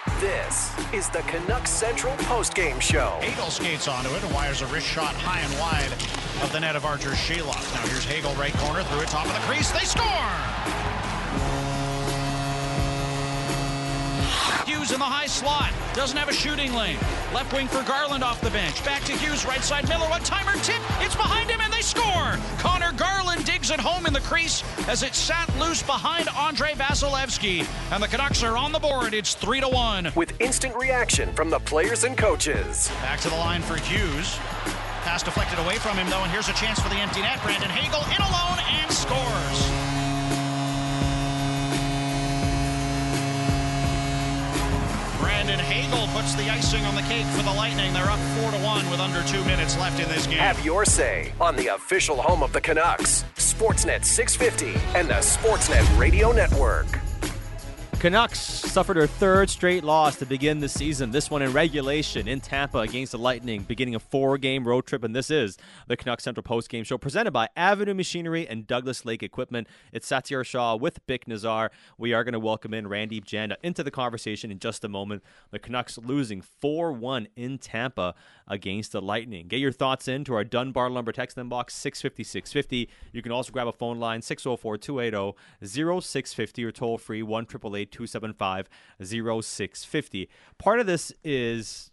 This is the Canucks Central postgame show. Hagel skates onto it and wires a wrist shot high and wide of the net of Archer Sheloff. Now here's Hagel, right corner, through it, top of the crease. They score! Hughes in the high slot. Doesn't have a shooting lane. Left wing for Garland off the bench. Back to Hughes, right side. Miller, one-timer tip. It's behind him, and they score! Connor Garland digs it home in the crease as it sat loose behind Andrei Vasilevsky. And the Canucks are on the board. It's 3-1. With instant reaction from the players and coaches. Back to the line for Hughes. Pass deflected away from him, though, and here's a chance for the empty net. Brandon Hagel in alone and scores. Brandon Hagel puts the icing on the cake for the Lightning. They're up 4-1 with under 2 minutes left in this game. Have your say on the official home of the Canucks, Sportsnet 650 and the Sportsnet Radio Network. Canucks suffered their third straight loss to begin the season. This one in regulation in Tampa against the Lightning, beginning a 4-game road trip. And this is the Canucks Central Postgame Show presented by Avenue Machinery and Douglas Lake Equipment. It's Satyar Shah with Bick Nazar. We are going to welcome in Randeep Janda into the conversation in just a moment. The Canucks losing 4-1 in Tampa against the Lightning. Get your thoughts into our Dunbar Lumber text inbox 650-650. You can also grab a phone line 604-280-0650 or toll free 1-888-275-0650. Part of this is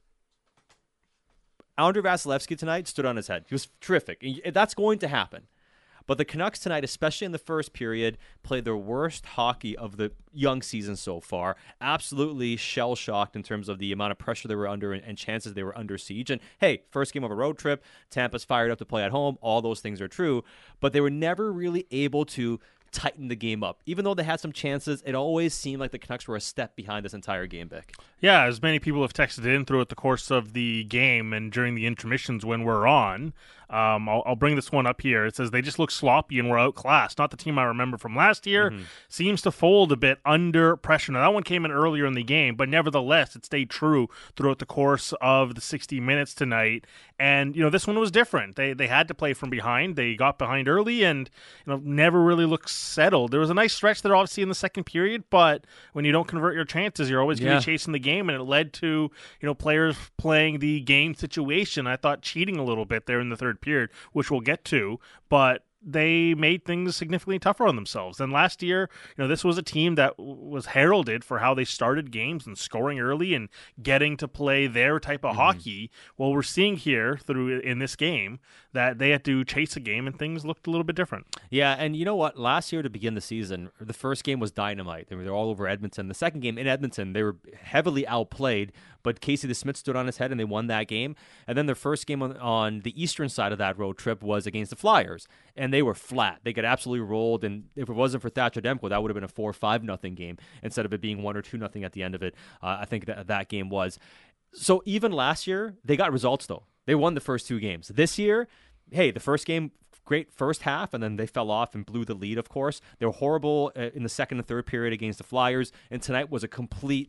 Andrei Vasilevsky tonight stood on his head. He was terrific. That's going to happen. But the Canucks tonight, especially in the first period, played their worst hockey of the young season so far. Absolutely shell-shocked in terms of the amount of pressure they were under and chances they were under siege. And hey, first game of a road trip, Tampa's fired up to play at home. All those things are true. But they were never really able to tighten the game up. Even though they had some chances, it always seemed like the Canucks were a step behind this entire game, Vic. Yeah, as many people have texted in throughout the course of the game and during the intermissions when we're on. I'll bring this one up here. It says they just look sloppy and were outclassed. Not the team I remember from last year. Seems to fold a bit under pressure. Now, that one came in earlier in the game, but nevertheless, it stayed true throughout the course of the 60 minutes tonight. And, this one was different. They had to play from behind. They got behind early and, never really looked settled. There was a nice stretch there, obviously, in the second period, but when you don't convert your chances, you're always going to be chasing the game, and it led to, players playing the game situation. I thought cheating a little bit there in the third period, which we'll get to, but they made things significantly tougher on themselves. And last year, this was a team that was heralded for how they started games and scoring early and getting to play their type of hockey. Well, we're seeing here in this game that they had to chase a game and things looked a little bit different. Yeah, and you know what? Last year to begin the season, the first game was dynamite. They were all over Edmonton. The second game in Edmonton, they were heavily outplayed, but Casey DeSmith stood on his head and they won that game. And then their first game on the eastern side of that road trip was against the Flyers, and they were flat. They got absolutely rolled, and if it wasn't for Thatcher Demko, that would have been a 4-5-0 game instead of it being 1 or 2-0 at the end of it. I think that game was. So even last year, they got results, though. They won the first 2 games. This year, hey, the first game, great first half, and then they fell off and blew the lead, of course. They were horrible in the second and third period against the Flyers, and tonight was a complete,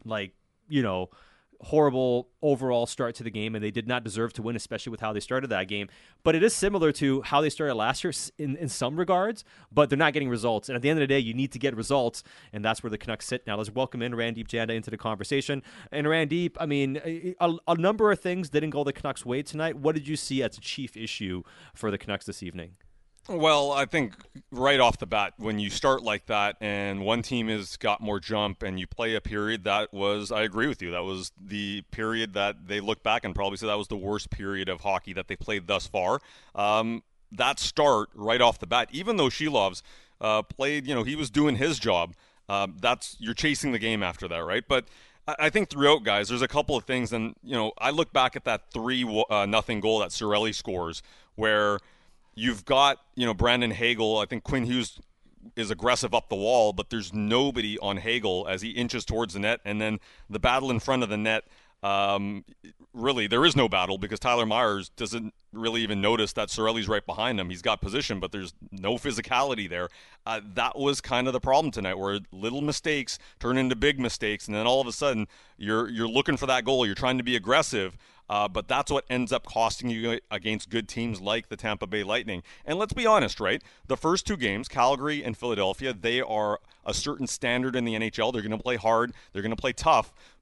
horrible overall start to the game, and they did not deserve to win, especially with how they started that game. But it is similar to how they started last year in some regards, but they're not getting results. And at the end of the day, you need to get results, and that's where the Canucks sit now. Let's welcome in Randeep Janda into the conversation. And Randeep, I mean, a number of things didn't go the Canucks' way tonight. What did you see as a chief issue for the Canucks this evening? Well, I think right off the bat, when you start like that and one team has got more jump and you play a period I agree with you, that was the period that they look back and probably say that was the worst period of hockey that they played thus far. That start right off the bat, even though Shelov's played, he was doing his job, you're chasing the game after that, right? But I think throughout, guys, there's a couple of things, and, I look back at that 3-0 goal that Cirelli scores where you've got, Brandon Hagel. I think Quinn Hughes is aggressive up the wall, but there's nobody on Hagel as he inches towards the net. And then the battle in front of the net, really, there is no battle because Tyler Myers doesn't really even notice that Cirelli's right behind him. He's got position, but there's no physicality there. That was kind of the problem tonight, where little mistakes turn into big mistakes, and then all of a sudden you're looking for that goal. You're trying to be aggressive, but that's what ends up costing you against good teams like the Tampa Bay Lightning. And let's be honest, right? The first 2 games, Calgary and Philadelphia, they are a certain standard in the NHL. They're going to play hard. They're going to play tough.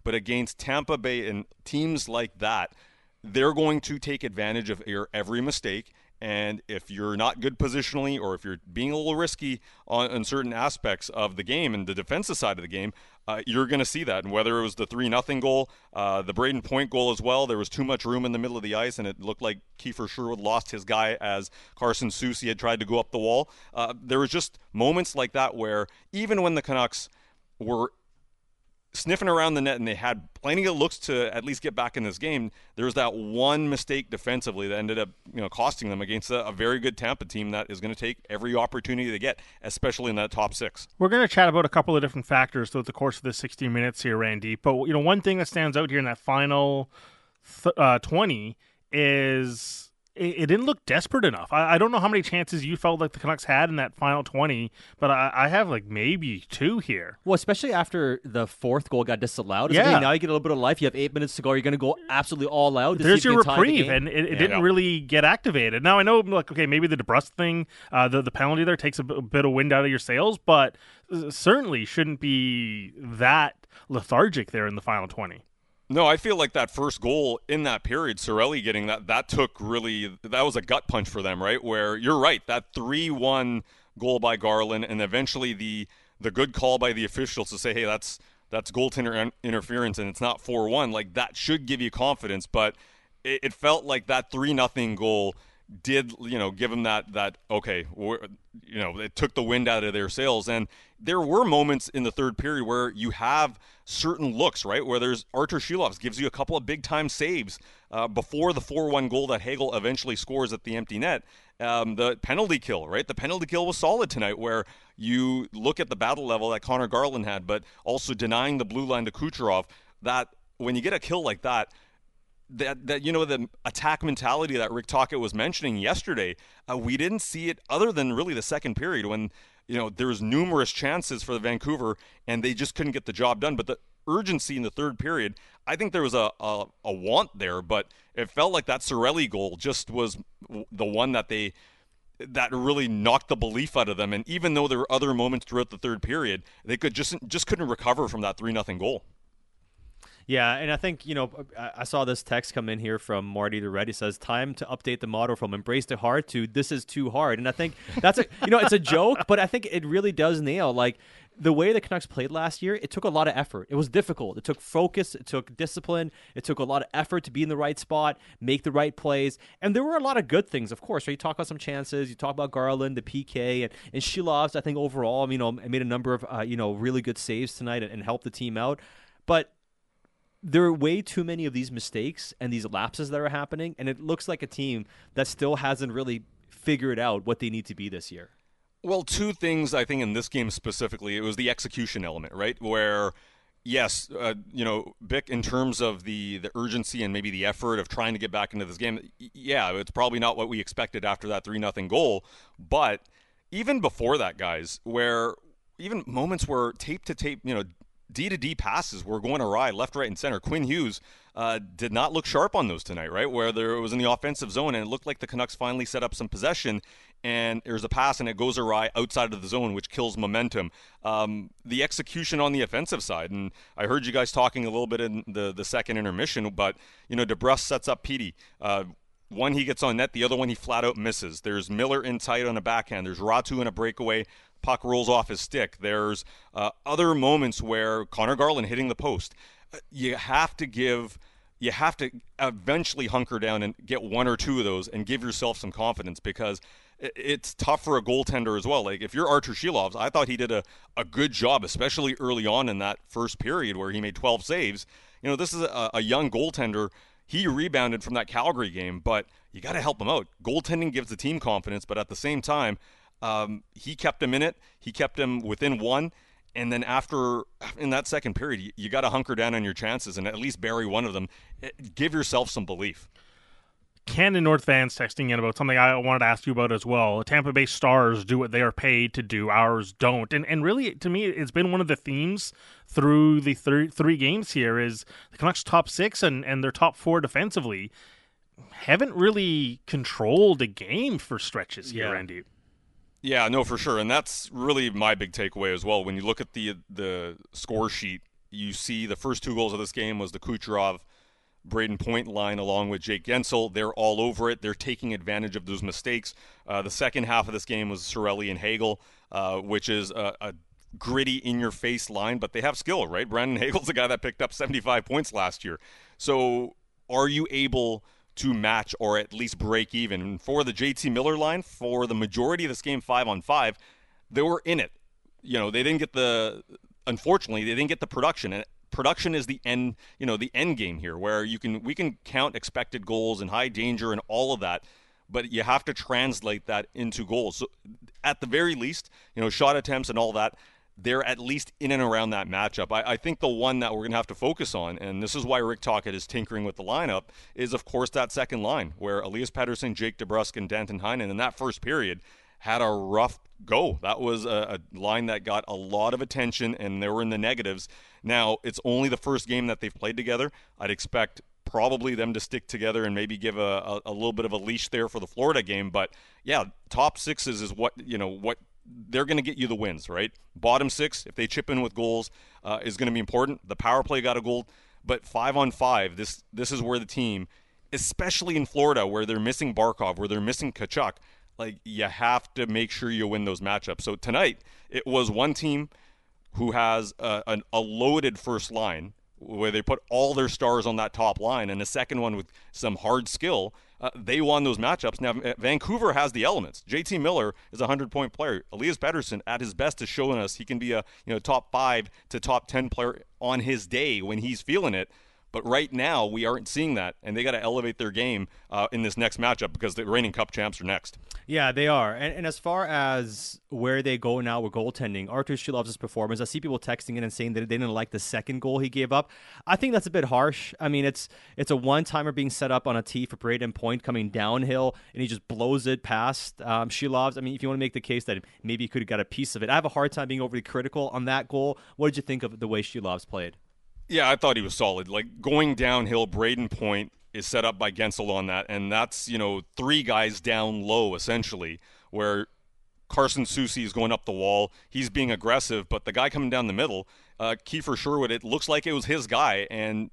but against Tampa Bay and teams like that, they're going to take advantage of your every mistake. And if you're not good positionally, or if you're being a little risky on certain aspects of the game and the defensive side of the game, you're going to see that. And whether it was the 3-0 goal, the Braden Point goal as well, there was too much room in the middle of the ice, and it looked like Kiefer Sherwood lost his guy as Carson Soucy had tried to go up the wall. There was just moments like that where even when the Canucks were sniffing around the net and they had plenty of looks to at least get back in this game, there was that one mistake defensively that ended up costing them against a very good Tampa team that is going to take every opportunity they get, especially in that top six. We're going to chat about a couple of different factors throughout the course of the 60 minutes here, Randy, but one thing that stands out here in that final 20 is it didn't look desperate enough. I don't know how many chances you felt like the Canucks had in that final 20, but I have like maybe 2 here. Well, especially after the 4th goal got disallowed. It's yeah. Like, hey, now you get a little bit of life. You have 8 minutes to go. You're going to go absolutely all out. There's your reprieve, and it didn't really get activated. Now, I know, like, okay, maybe the DeBrusk thing, the penalty there takes a bit of wind out of your sails, but certainly shouldn't be that lethargic there in the final 20. No, I feel like that first goal in that period, Cirelli getting that took really, that was a gut punch for them, right? Where you're right, that 3-1 goal by Garland, and eventually the good call by the officials to say, hey, that's goaltender interference and it's not 4-1. Like, that should give you confidence, but it felt like that 3-0 goal did, give them that okay, it took the wind out of their sails. And there were moments in the third period where you have certain looks, right, where there's Artur Shilovs gives you a couple of big-time saves before the 4-1 goal that Hagel eventually scores at the empty net. The penalty kill, right? The penalty kill was solid tonight, where you look at the battle level that Connor Garland had, but also denying the blue line to Kucherov, that when you get a kill like that, the attack mentality that Rick Tocchet was mentioning yesterday, we didn't see it other than really the second period when there was numerous chances for the Vancouver and they just couldn't get the job done. But the urgency in the third period, I think there was a want there, but it felt like that Cirelli goal just was the one that really knocked the belief out of them. And even though there were other moments throughout the third period, they could just couldn't recover from that 3-0 goal. Yeah, and I think, I saw this text come in here from Marty DeRed. He says, time to update the motto from embrace the hard to this is too hard. And I think that's it's a joke, but I think it really does nail, like, the way the Canucks played last year. It took a lot of effort. It was difficult. It took focus. It took discipline. It took a lot of effort to be in the right spot, make the right plays. And there were a lot of good things, of course. Right? You talk about some chances. You talk about Garland, the PK, and Shilovs, I think, overall, made a number of, really good saves tonight and helped the team out. But there are way too many of these mistakes and these lapses that are happening, and it looks like a team that still hasn't really figured out what they need to be this year. Well, 2 things, I think, in this game specifically. It was the execution element, right? Where, yes, Bick, in terms of the urgency and maybe the effort of trying to get back into this game, yeah, it's probably not what we expected after that 3-0 goal. But even before that, guys, where even moments where tape-to-tape, D-to-D passes were going awry, left, right, and center. Quinn Hughes did not look sharp on those tonight, right? Where there was in the offensive zone, and it looked like the Canucks finally set up some possession, and there's a pass, and it goes awry outside of the zone, which kills momentum. The execution on the offensive side, and I heard you guys talking a little bit in the second intermission, but, DeBrusk sets up Petey. One he gets on net, the other one he flat out misses. There's Miller in tight on a backhand. There's Ratu in a breakaway. Puck rolls off his stick. There's other moments where Connor Garland hitting the post. You have to eventually hunker down and get 1 or 2 of those and give yourself some confidence, because it's tough for a goaltender as well. Like, if you're Artur Shilovs, I thought he did a good job, especially early on in that first period where he made 12 saves. This is a young goaltender. He rebounded from that Calgary game, but you got to help him out. Goaltending gives the team confidence, but at the same time, he kept him in it. He kept him within 1. And then in that second period, you got to hunker down on your chances and at least bury one of them. Give yourself some belief. Cannon North fans texting in about something I wanted to ask you about as well. The Tampa Bay Stars do what they are paid to do. Ours don't. And really, to me, it's been one of the themes through the three games here is the Canucks' top 6 and their top 4 defensively haven't really controlled a game for stretches here, Andy. Yeah, no, for sure. And that's really my big takeaway as well. When you look at the score sheet, you see the first 2 goals of this game was the Kucherov Braden Point line along with Jake Gensel. They're all over it. They're taking advantage of those mistakes. The second half of this game was Cirelli and Hagel, which is a gritty, in-your-face line, but they have skill, right? Brandon Hagel's the guy that picked up 75 points last year. So are you able to match or at least break even? And for the JT Miller line, for the majority of this game 5-on-5, they were in it. They didn't get unfortunately, they didn't get the production. And production is the end game here, where we can count expected goals and high danger and all of that, but you have to translate that into goals. So at the very least, shot attempts and all that, they're at least in and around that matchup. I think the one that we're going to have to focus on, and this is why Rick Tocchet is tinkering with the lineup, is of course that second line, where Elias Pettersson, Jake DeBrusk, and Danton Heinen in that first period had a rough go. That was a line that got a lot of attention, and they were in the negatives. Now, it's only the first game that they've played together. I'd expect probably them to stick together and maybe give a little bit of a leash there for the Florida game. But, yeah, top sixes is what they're going to get you the wins, right? Bottom 6, if they chip in with goals, is going to be important. The power play got a goal. But 5-on-5, this is where the team, especially in Florida, where they're missing Barkov, where they're missing Tkachuk, you have to make sure you win those matchups. So tonight, it was one team who has a loaded first line where they put all their stars on that top line, and a second one with some hard skill. They won those matchups. Now, Vancouver has the elements. JT Miller is a 100-point player. Elias Pettersson, at his best, is showing us he can be a top 5 to top 10 player on his day when he's feeling it. But right now, we aren't seeing that, and they got to elevate their game in this next matchup because the reigning Cup champs are next. Yeah, they are. And as far as where they go now with goaltending, Artur Shilov's performance, I see people texting in and saying that they didn't like the second goal he gave up. I think that's a bit harsh. I mean, it's a one-timer being set up on a tee for Braden Point coming downhill, and he just blows it past Shilov's. I mean, if you want to make the case that maybe he could have got a piece of it. I have a hard time being overly critical on that goal. What did you think of the way Shilov's played? Yeah, I thought he was solid. Going downhill, Braden Point is set up by Gensel on that, and that's, 3 guys down low, essentially, where Carson Soucy is going up the wall. He's being aggressive, but the guy coming down the middle, Kiefer Sherwood, it looks like it was his guy, and,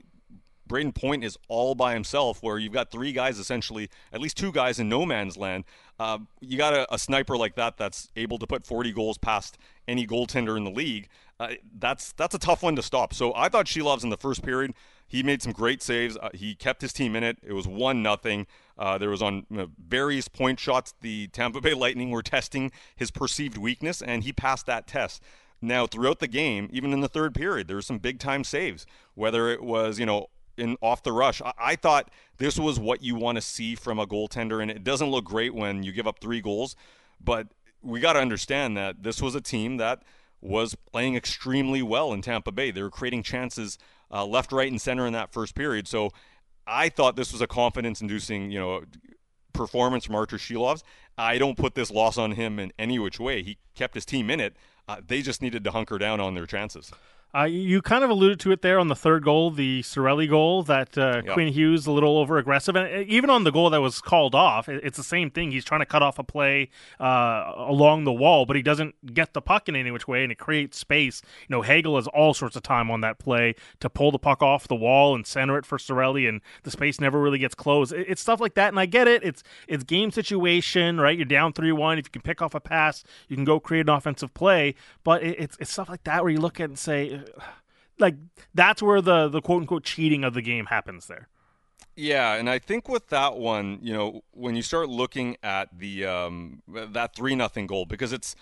Braden Point is all by himself, where you've got 3 guys, essentially, at least 2 guys in no man's land. You got a sniper like that that's able to put 40 goals past any goaltender in the league. That's a tough one to stop. So I thought Shilov's in the first period. He made some great saves. He kept his team in it. It was 1-0. There was on various point shots, the Tampa Bay Lightning were testing his perceived weakness, and he passed that test. Now, throughout the game, even in the third period, there were some big-time saves, whether it was, in off the rush. I thought this was what you want to see from a goaltender, and it doesn't look great when you give up 3 goals, but we got to understand that this was a team that was playing extremely well in Tampa Bay. They were creating chances left, right, and center in that first period. So I thought this was a confidence-inducing, performance from Artur Shilov's. I don't put this loss on him in any which way. He kept his team in it. They just needed to hunker down on their chances. You kind of alluded to it there on the third goal, the Cirelli goal, that Quinn Hughes a little over-aggressive. And even on the goal that was called off, it's the same thing. He's trying to cut off a play along the wall, but he doesn't get the puck in any which way, and it creates space. Hagel has all sorts of time on that play to pull the puck off the wall and center it for Cirelli, and the space never really gets closed. It's stuff like that, and I get it. It's game situation, right? You're down 3-1. If you can pick off a pass, you can go create an offensive play, but it's stuff like that where you look at it and say, that's where the quote-unquote cheating of the game happens there. Yeah, and I think with that one, when you start looking at the that 3-0 goal, because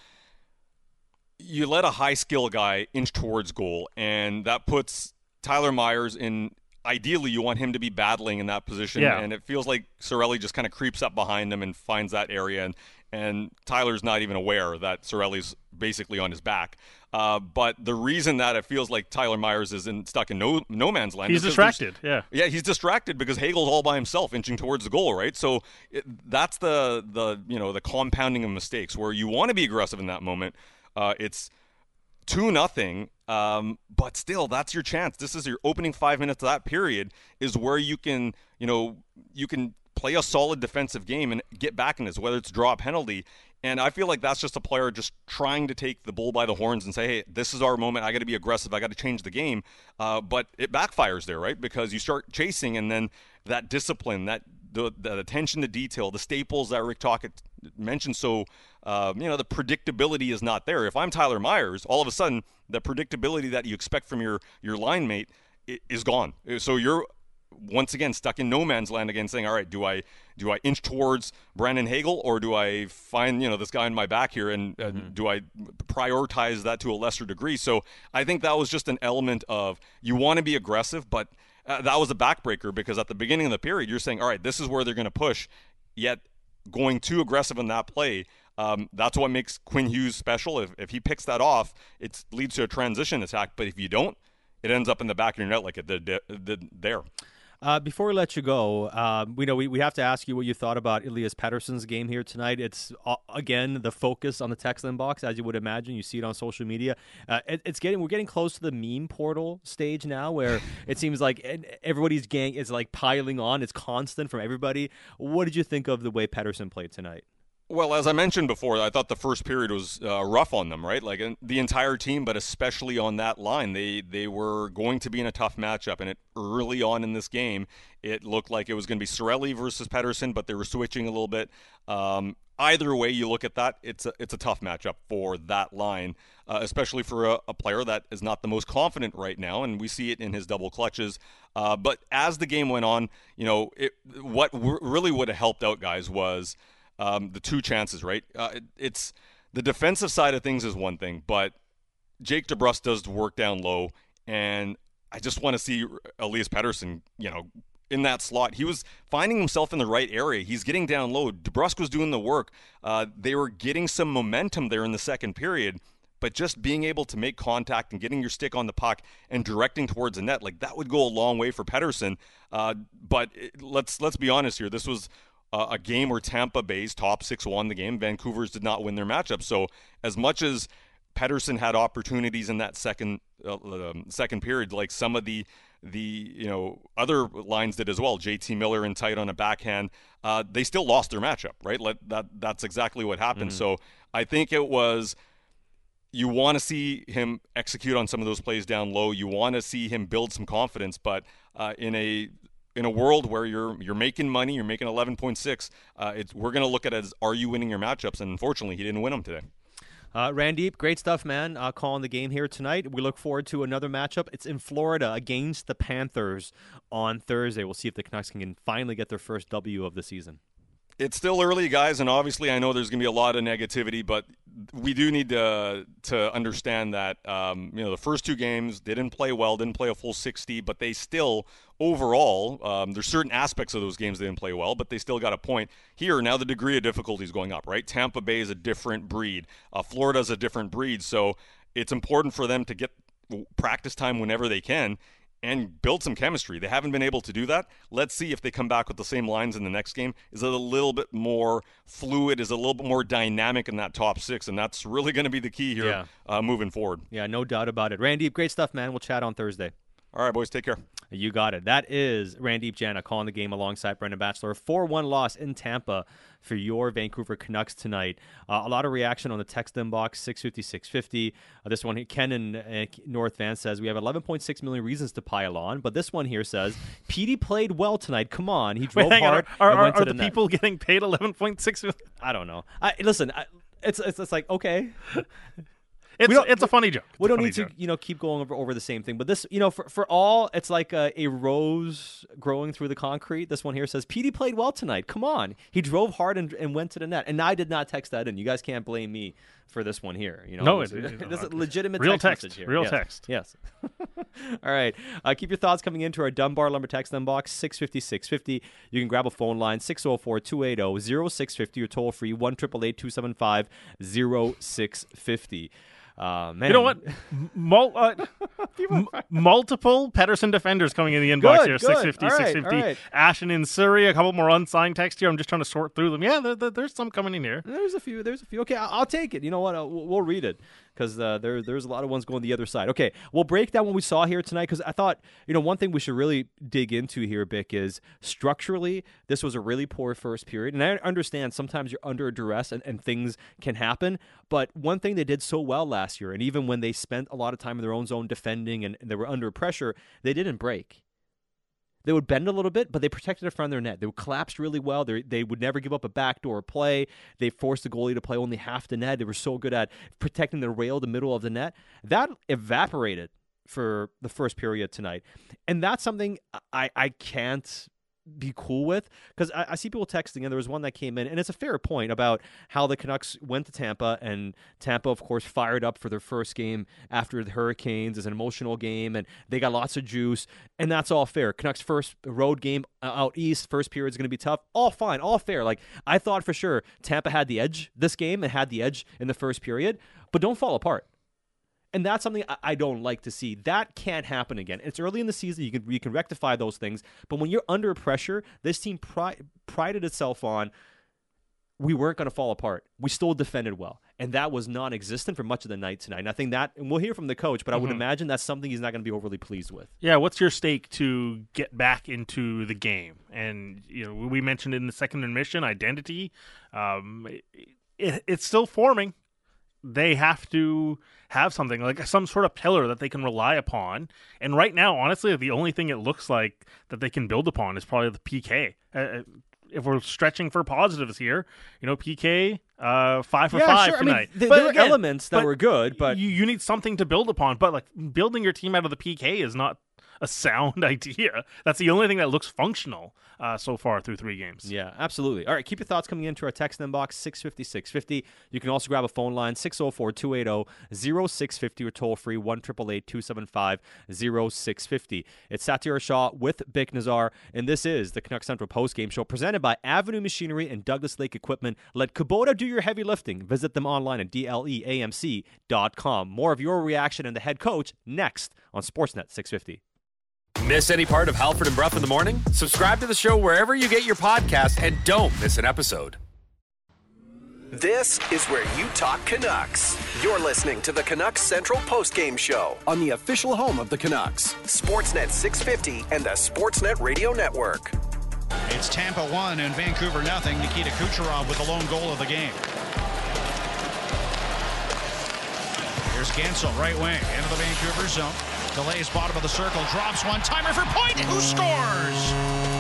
you let a high-skill guy inch towards goal, and that puts Tyler Myers in, ideally you want him to be battling in that position, and it feels like Cirelli just kind of creeps up behind him and finds that area, and Tyler's not even aware that Cirelli's basically on his back. But the reason that it feels like Tyler Myers is stuck in no man's land, he's distracted. Yeah, he's distracted because Hagel's all by himself, inching towards the goal, right? So that's the compounding of mistakes where you want to be aggressive in that moment. It's 2-0, but still, that's your chance. This is your opening 5 minutes of that period is where you can play a solid defensive game and get back in this, whether it's draw a penalty. And I feel like that's just a player just trying to take the bull by the horns and say, hey, this is our moment. I got to be aggressive. I got to change the game. But it backfires there, right? Because you start chasing, and then that discipline, that attention to detail, the staples that Rick Tocchet mentioned. So, the predictability is not there. If I'm Tyler Myers, all of a sudden, the predictability that you expect from your line mate is gone. So you're once again stuck in no man's land again, saying, all right, do I inch towards Brandon Hagel, or do I find this guy in my back here, and do I prioritize that to a lesser degree? So I think that was just an element of, you want to be aggressive, but that was a backbreaker, because at the beginning of the period you're saying, all right, this is where they're going to push, yet going too aggressive in that play, that's what makes Quinn Hughes special. If he picks that off, it leads to a transition attack, but if you don't, it ends up in the back of your net like it did there. Before we let you go, we have to ask you what you thought about Elias Pettersson's game here tonight. It's, again, the focus on the text inbox, as you would imagine. You see it on social media. We're getting close to the meme portal stage now, where it seems like everybody's gang is like piling on. It's constant from everybody. What did you think of the way Pettersson played tonight? Well, as I mentioned before, I thought the first period was rough on them, right? Like the entire team, but especially on that line. They were going to be in a tough matchup, and early on in this game, it looked like it was going to be Cirelli versus Pettersson, but they were switching a little bit. Either way you look at that, it's a tough matchup for that line, especially for a player that is not the most confident right now, and we see it in his double clutches. But as the game went on, what really would have helped out guys was the two chances, right? It's the defensive side of things is one thing, but Jake DeBrusk does the work down low, and I just want to see Elias Pettersson, in that slot. He was finding himself in the right area. He's getting down low. DeBrusk was doing the work. They were getting some momentum there in the second period, but just being able to make contact and getting your stick on the puck and directing towards the net, like that would go a long way for Pettersson. But let's be honest here. This was a game where Tampa Bay's top six won the game. Vancouver's did not win their matchup. So as much as Pettersson had opportunities in that second period, like some of the other lines did as well, JT Miller and tight on a backhand, they still lost their matchup, right? That's exactly what happened. Mm-hmm. So I think it was, you want to see him execute on some of those plays down low. You want to see him build some confidence, but in a world where you're making money, you're making 11.6, we're going to look at it as, are you winning your matchups? And unfortunately, he didn't win them today. Randeep, great stuff, man. Calling the game here tonight. We look forward to another matchup. It's in Florida against the Panthers on Thursday. We'll see if the Canucks can finally get their first W of the season. It's still early, guys, and obviously I know there's going to be a lot of negativity, but we do need to understand that the first two games, they didn't play well, didn't play a full 60, but they still, overall, there's certain aspects of those games they didn't play well, but they still got a point. Here, now the degree of difficulty is going up, right? Tampa Bay is a different breed. Florida's a different breed, so it's important for them to get practice time whenever they can and build some chemistry. They haven't been able to do that. Let's see if they come back with the same lines in the next game. Is it a little bit more fluid? Is it a little bit more dynamic in that top six? And that's really going to be the key here moving forward. Yeah, no doubt about it. Randeep, great stuff, man. We'll chat on Thursday. All right, boys, take care. You got it. That is Randeep Jana calling the game alongside Brendan Batchelor. 4-1 loss in Tampa for your Vancouver Canucks tonight. A lot of reaction on the text inbox, 650-650. This one, Ken in North Van says, we have 11.6 million reasons to pile on, but this one here says, Petey played well tonight. Come on. He drove hard and went to the net. Are the people getting paid 11.6 million? I don't know. Listen, it's like, okay. It's a funny joke. We don't need to, keep going over the same thing. But this, for all, it's like a rose growing through the concrete. This one here says, Petey played well tonight. Come on. He drove hard and went to the net. And I did not text that in. You guys can't blame me for this one here. No, it's a legitimate real text message here. Real text. Yes. All right. Keep your thoughts coming into our Dunbar Lumber text inbox, 650-650. You can grab a phone line, 604-280-0650, or toll free, 1-888-275-0650. Man. You know what? Multiple Pettersson defenders coming in the inbox here. 650, 650. Right. Ashen in Surrey, a couple more unsigned texts here. I'm just trying to sort through them. Yeah, there's some coming in here. There's a few. Okay, I'll take it. You know what? We'll read it. because there's a lot of ones going the other side. Okay, we'll break down what we saw here tonight, because I thought, one thing we should really dig into here, Bick, is structurally, this was a really poor first period. And I understand sometimes you're under duress and things can happen, but one thing they did so well last year, and even when they spent a lot of time in their own zone defending and they were under pressure, they didn't break. They would bend a little bit, but they protected it from their net. They would collapse really well. They would never give up a backdoor play. They forced the goalie to play only half the net. They were so good at protecting the rail, the middle of the net. That evaporated for the first period tonight. And that's something I can't be cool with, because I see people texting, and there was one that came in, and it's a fair point about how the Canucks went to Tampa, and Tampa, of course, fired up for their first game after the Hurricanes. It's an emotional game, and they got lots of juice, and that's all fair. Canucks' first road game out east, first period is going to be tough. All fine, all fair. Like, I thought for sure Tampa had the edge this game and had the edge in the first period, but don't fall apart. And that's something I don't like to see. That can't happen again. It's early in the season. You can rectify those things. But when you're under pressure, this team prided itself on, we weren't going to fall apart. We still defended well. And that was non-existent for much of the night tonight. And I think that, and we'll hear from the coach, but I would imagine that's something he's not going to be overly pleased with. Yeah, what's your stake to get back into the game? And, we mentioned in the second admission, identity. It's still forming. They have to have something, like some sort of pillar that they can rely upon. And right now, honestly, the only thing it looks like that they can build upon is probably the PK. If we're stretching for positives here, PK, 5 for 5 tonight. There were elements that were good, but you need something to build upon. But like, building your team out of the PK is not a sound idea. That's the only thing that looks functional so far through 3 games. Yeah, absolutely. All right, keep your thoughts coming into our text inbox, 650-650. You can also grab a phone line, 604-280-0650, or toll-free, 1-888-275-0650. It's Satiar Shah with Bick Nazar, and this is the Canucks Central Postgame Show, presented by Avenue Machinery and Douglas Lake Equipment. Let Kubota do your heavy lifting. Visit them online at dleamc.com. More of your reaction and the head coach next on Sportsnet 650. Miss any part of Halford and Brough in the morning? Subscribe to the show wherever you get your podcast and don't miss an episode. This is where you talk Canucks. You're listening to the Canucks Central Postgame Show on the official home of the Canucks, Sportsnet 650 and the Sportsnet Radio Network. It's Tampa 1 and Vancouver 0. Nikita Kucherov with the lone goal of the game. Here's Gensel, right wing, into the Vancouver zone. Delays bottom of the circle, drops one-timer for Point, who scores?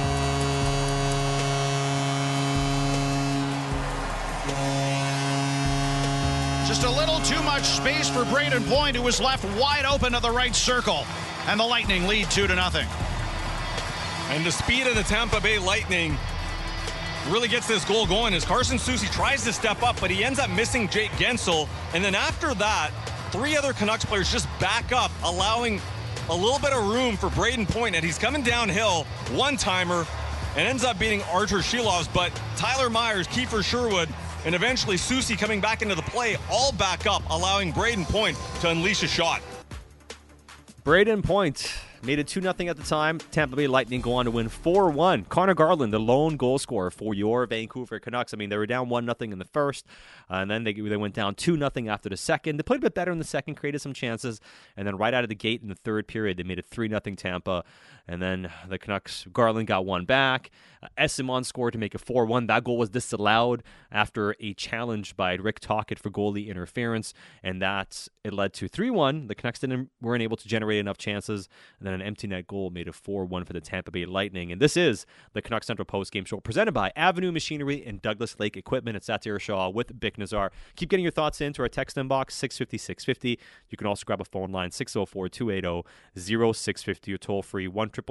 Just a little too much space for Brayden Point, who was left wide open to the right circle. And the Lightning lead 2-0. And the speed of the Tampa Bay Lightning really gets this goal going as Carson Soucy tries to step up, but he ends up missing Jake Gensel. And then after that, 3 other Canucks players just back up, allowing a little bit of room for Brayden Point, and he's coming downhill, one-timer, and ends up beating Artur Shilovs. But Tyler Myers, Kiefer Sherwood, and eventually Soucy coming back into the play, all back up, allowing Brayden Point to unleash a shot. Brayden Point made it 2-0 at the time. Tampa Bay Lightning go on to win 4-1. Connor Garland, the lone goal scorer for your Vancouver Canucks. I mean, they were down 1-0 in the first, and then they went down 2-0 after the second. They played a bit better in the second, created some chances, and then right out of the gate in the third period, they made it 3-0 Tampa. And then the Canucks, Garland got one back. Esimon scored to make it 4-1. That goal was disallowed after a challenge by Rick Tocchet for goalie interference, and it led to 3-1. The Canucks weren't able to generate enough chances, and then an empty net goal made it 4-1 for the Tampa Bay Lightning. And this is the Canucks Central Postgame Show, presented by Avenue Machinery and Douglas Lake Equipment. It's Satiar Shah with Bick Nazar. Keep getting your thoughts into our text inbox, 650-650. You can also grab a phone line, 604-280-0650, or toll-free,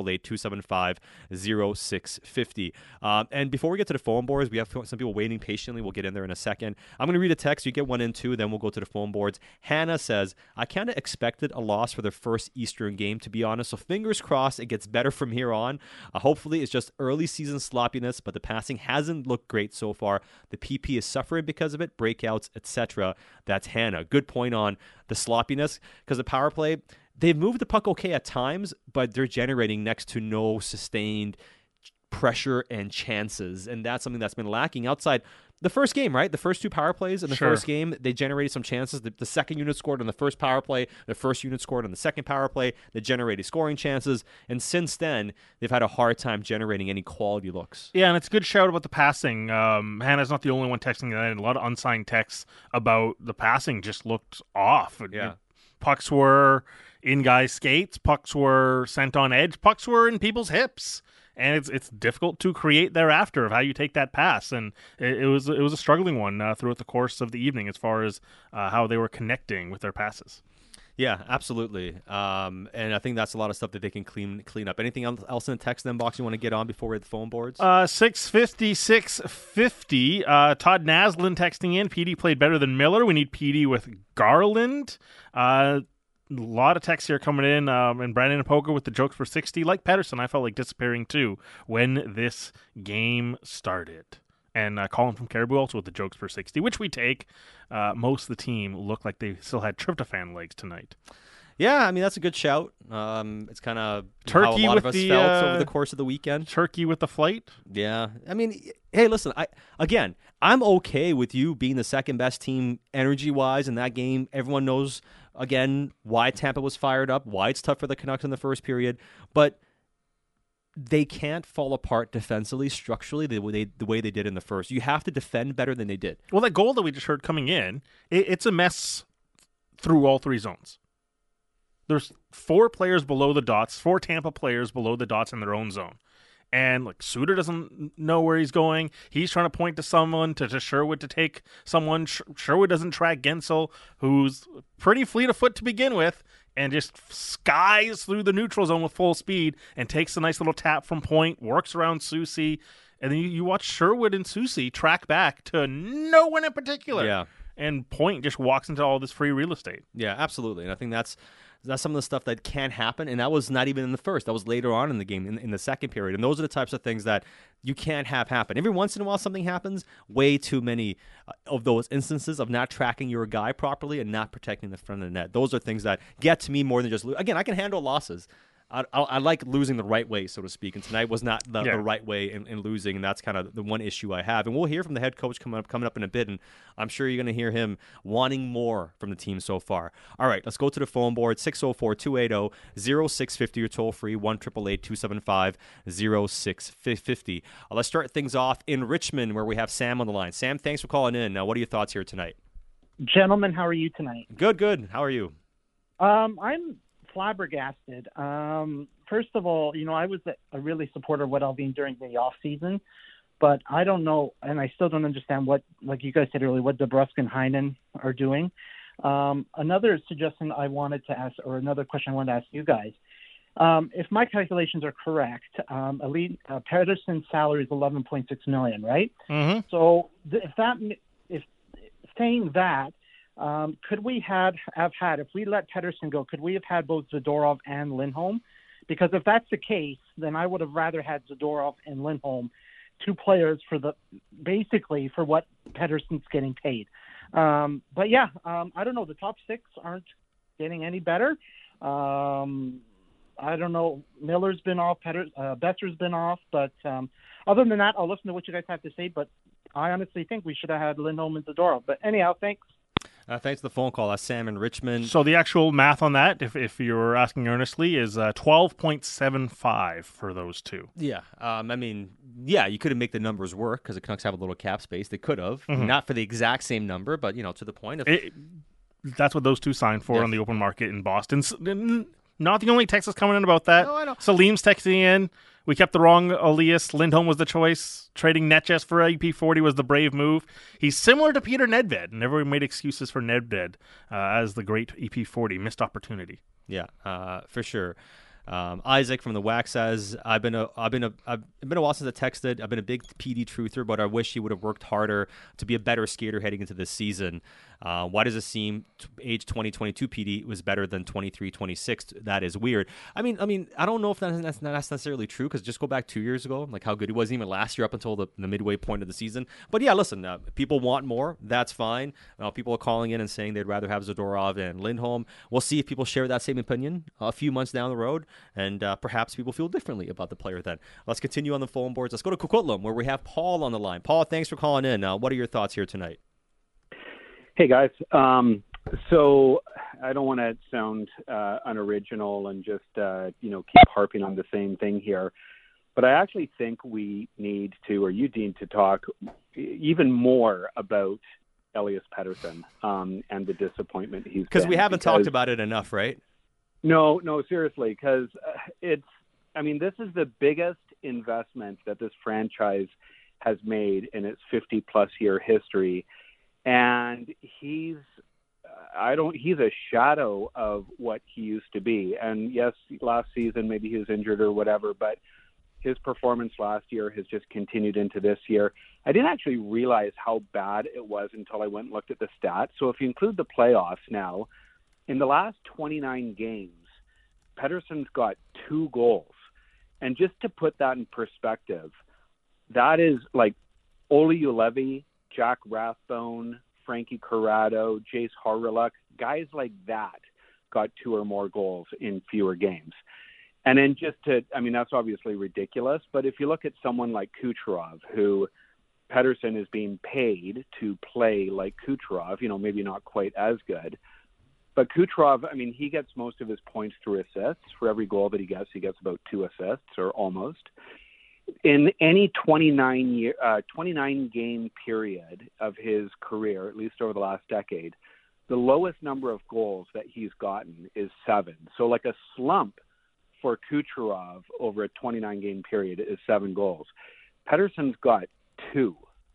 1-888-275-0650. And before we get to the phone boards, we have some people waiting patiently. We'll get in there in a second. I'm going to read a text. You get one in too, then we'll go to the phone boards. Hannah says, I kind of expected a loss for their first Eastern game, to be honest, so fingers crossed it gets better from here on. Hopefully it's just early season sloppiness, but the passing hasn't looked great so far. The PP is suffering because of it, breakouts, etc. That's Hannah. Good point on the sloppiness, because the power play, they've moved the puck okay at times, but they're generating next to no sustained pressure and chances, and that's something that's been lacking outside. The first game, right? The first 2 power plays in the first game, they generated some chances. The second unit scored on the first power play. The first unit scored on the second power play. They generated scoring chances. And since then, they've had a hard time generating any quality looks. Yeah, and it's a good shout about the passing. Hannah's not the only one texting that. A lot of unsigned texts about the passing just looked off. Yeah. Pucks were in guys' skates. Pucks were sent on edge. Pucks were in people's hips. And it's difficult to create thereafter of how you take that pass, and it was a struggling one throughout the course of the evening as far as how they were connecting with their passes. Yeah, absolutely. And I think that's a lot of stuff that they can clean up. Anything else in the text inbox you want to get on before we hit the phone boards? 650. Todd Naslin texting in. PD played better than Miller. We need PD with Garland. A lot of texts here coming in, and Brandon Apoka with the jokes for 60. Like Pettersson, I felt like disappearing too when this game started. And Colin from Caribou also with the jokes for 60, which we take. Most of the team looked like they still had tryptophan legs tonight. Yeah, I mean, that's a good shout. It's kind of how a Turkey lot with of us the, felt over the course of the weekend. Turkey with the flight. Yeah. I mean, hey, listen, I'm okay with you being the second best team energy-wise in that game. Everyone knows, again, why Tampa was fired up, why it's tough for the Canucks in the first period. But they can't fall apart defensively, structurally, the way they did in the first. You have to defend better than they did. Well, that goal that we just heard coming in, it's a mess through all 3 zones. There's 4 players below the dots, 4 Tampa players below the dots in their own zone. And like Suter doesn't know where he's going. He's trying to point to someone, to Sherwood to take someone. Sherwood doesn't track Gensel, who's pretty fleet of foot to begin with, and just skies through the neutral zone with full speed and takes a nice little tap from point, works around Soucy. And then you watch Sherwood and Soucy track back to no one in particular. Yeah. And Point just walks into all this free real estate. Yeah, absolutely. And I think that's some of the stuff that can happen, and that was not even in the first. That was later on in the game, in the second period. And those are the types of things that you can't have happen. Every once in a while something happens. Way too many of those instances of not tracking your guy properly and not protecting the front of the net. Those are things that get to me more than just again, I can handle losses. I like losing the right way, so to speak, and tonight was not the right way in losing, and that's kind of the one issue I have. And we'll hear from the head coach coming up in a bit, and I'm sure you're going to hear him wanting more from the team so far. All right, let's go to the phone board, 604-280-0650, or toll-free, 1-888-275-0650. Let's start things off in Richmond, where we have Sam on the line. Sam, thanks for calling in. What are your thoughts here tonight? Gentlemen, how are you tonight? Good. How are you? I'm flabbergasted. First of all, I was a really supporter of Wet Alvin during the off season, but I don't know, and I still don't understand what, like you guys said earlier, what DeBrusk and Heinen are doing. Another suggestion I wanted to ask, or another question I wanted to ask you guys, if my calculations are correct, Pettersson's salary is $11.6 million, right? Mm-hmm. So if saying that, could we have had, if we let Pettersson go, could we have had both Zadorov and Lindholm? Because if that's the case, then I would have rather had Zadorov and Lindholm, 2 players basically for what Pettersson's getting paid. But yeah, I don't know. The top 6 aren't getting any better. I don't know. Miller's been off. Besser's been off. But other than that, I'll listen to what you guys have to say. But I honestly think we should have had Lindholm and Zadorov. But anyhow, thanks. Thanks for the phone call. That's Sam in Richmond. So the actual math on that, if you're asking earnestly, is 12.75 for those 2. Yeah. I mean, yeah, you could have made the numbers work because the Canucks have a little cap space. They could have. Mm-hmm. Not for the exact same number, but, to the point of... That's what those 2 signed for on the open market in Boston. Not the only text that's coming in about that. No, I know. Salim's texting in. We kept the wrong Elias. Lindholm was the choice. Trading Netjes for EP40 was the brave move. He's similar to Peter Nedved, and everyone made excuses for Nedved as the great EP40. Missed opportunity. Yeah, for sure. Isaac from the WAC says, I've been a while since I texted. I've been a big PD truther, but I wish he would have worked harder to be a better skater heading into this season. Why does it seem age 2022 PD was better than 23-26? That is weird. I mean, I don't know if that's necessarily true, because just go back 2 years ago, like how good he was even last year up until the midway point of the season. But yeah, listen, people want more. That's fine. People are calling in and saying they'd rather have Zadorov and Lindholm. We'll see if people share that same opinion a few months down the road. and perhaps people feel differently about the player then. Let's continue on the phone boards. Let's go to Coquitlam, where we have Paul on the line. Paul, thanks for calling in. What are your thoughts here tonight? Hey, guys. So I don't want to sound unoriginal and just, keep harping on the same thing here. But I actually think we need to, or you need to talk even more about Elias Pettersson and the disappointment he's been. Because we haven't talked about it enough, right? No, seriously, because this is the biggest investment that this franchise has made in its 50-plus year history. And he's a shadow of what he used to be. And yes, last season maybe he was injured or whatever, but his performance last year has just continued into this year. I didn't actually realize how bad it was until I went and looked at the stats. So if you include the playoffs now, in the last 29 games, Pettersson's got 2 goals. And just to put that in perspective, that is like Olli Juolevi, Jack Rathbone, Frankie Corrado, Jace Haruluk, guys like that got 2 or more goals in fewer games. And then that's obviously ridiculous, but if you look at someone like Kucherov, who Pettersson is being paid to play like Kucherov, maybe not quite as good, but Kucherov, he gets most of his points through assists. For every goal that he gets about 2 assists or almost. In any 29 game period of his career, at least over the last decade, the lowest number of goals that he's gotten is 7. So like a slump for Kucherov over a 29 game period is 7 goals. Pettersson's got 2.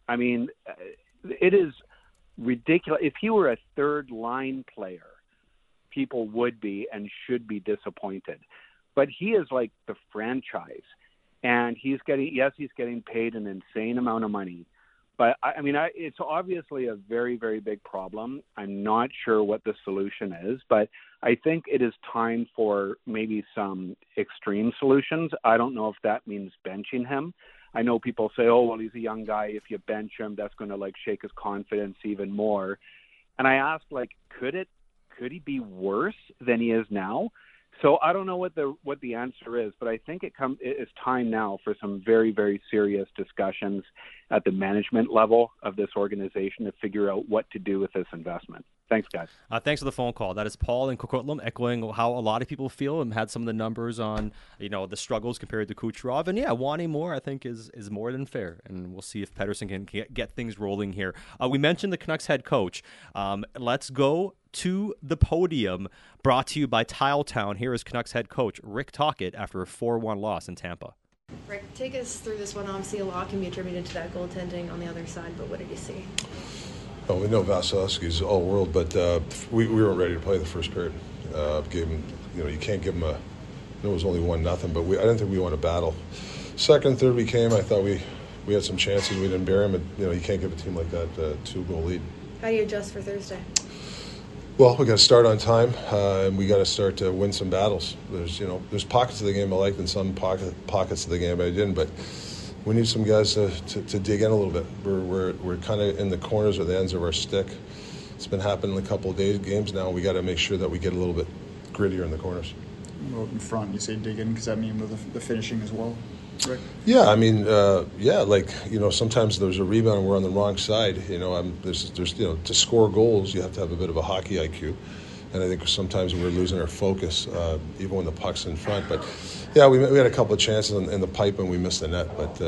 It is ridiculous. If he were a third line player, people would be and should be disappointed. But he is like the franchise. And he's getting paid an insane amount of money. But it's obviously a very, very big problem. I'm not sure what the solution is, but I think it is time for maybe some extreme solutions. I don't know if that means benching him. I know people say, oh, well, he's a young guy. If you bench him, that's going to shake his confidence even more. And I asked, could he be worse than he is now? So I don't know what the answer is, but I think it's time now for some very, very serious discussions at the management level of this organization to figure out what to do with this investment. Thanks, guys. Thanks for the phone call. That is Paul in Coquitlam, echoing how a lot of people feel, and had some of the numbers on the struggles compared to Kucherov. And wanting more, I think, is more than fair. And we'll see if Pettersson can get things rolling here. We mentioned the Canucks head coach. Let's go to the podium, brought to you by Tiletown. Here is Canucks head coach Rick Tocchet after a 4-1 loss in Tampa. Rick, take us through this one. Obviously, a lot can be attributed to that goaltending on the other side, but what did you see? Well, we know Vasilevsky's all world, but we weren't ready to play the first period. Gave him, you can't give him a. It was only 1-0, but I didn't think we won a battle. Second, third, we came. I thought we had some chances. We didn't bury him. And, you can't give a team like that a 2-goal lead. How do you adjust for Thursday? Well, we got to start on time, and we got to start to win some battles. There's pockets of the game I liked, and some pockets of the game I didn't. But we need some guys to dig in a little bit. We're kind of in the corners or the ends of our stick. It's been happening a couple of games now. We got to make sure that we get a little bit grittier in the corners. Out in front, you say dig in. Does that mean with the finishing as well, Rick? Yeah, sometimes there's a rebound and we're on the wrong side. There's to score goals, you have to have a bit of a hockey IQ. And I think sometimes we're losing our focus, even when the puck's in front. But, yeah, we had a couple of chances in the pipe and we missed the net. But,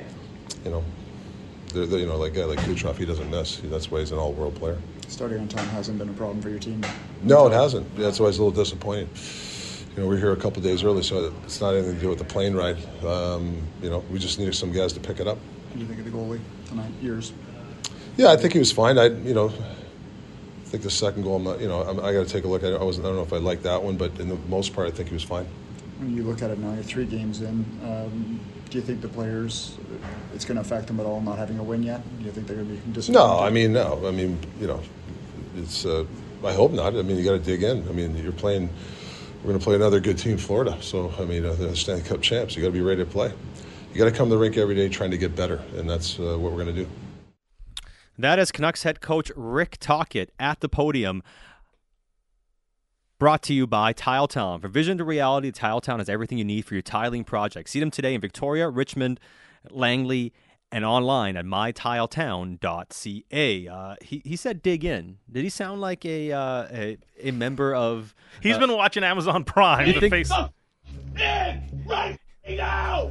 like a guy like Kucherov, he doesn't miss. That's why he's an all-world player. Starting on time hasn't been a problem for your team? No, it hasn't. That's why it's a little disappointing. We're here a couple of days early, so it's not anything to do with the plane ride. We just needed some guys to pick it up. What do you think of the goalie tonight? Yours? Yeah, I think he was fine. I think the second goal, I got to take a look at it. I don't know if I like that one, but in the most part, I think he was fine. When you look at it now, you're 3 games in. Do you think the players, it's going to affect them at all not having a win yet? Do you think they're going to be disappointed? No. It's. I hope not. You got to dig in. You're playing. We're going to play another good team, Florida. So, the Stanley Cup champs. You got to be ready to play. You got to come to the rink every day trying to get better, and that's what we're going to do. That is Canucks head coach Rick Tocchet at the podium. Brought to you by Tiletown. From vision to reality, Tiletown has everything you need for your tiling project. See them today in Victoria, Richmond, Langley, and online at mytiletown.ca. He said dig in. Did he sound like a member of... He's been watching Amazon Prime. You think... In right now!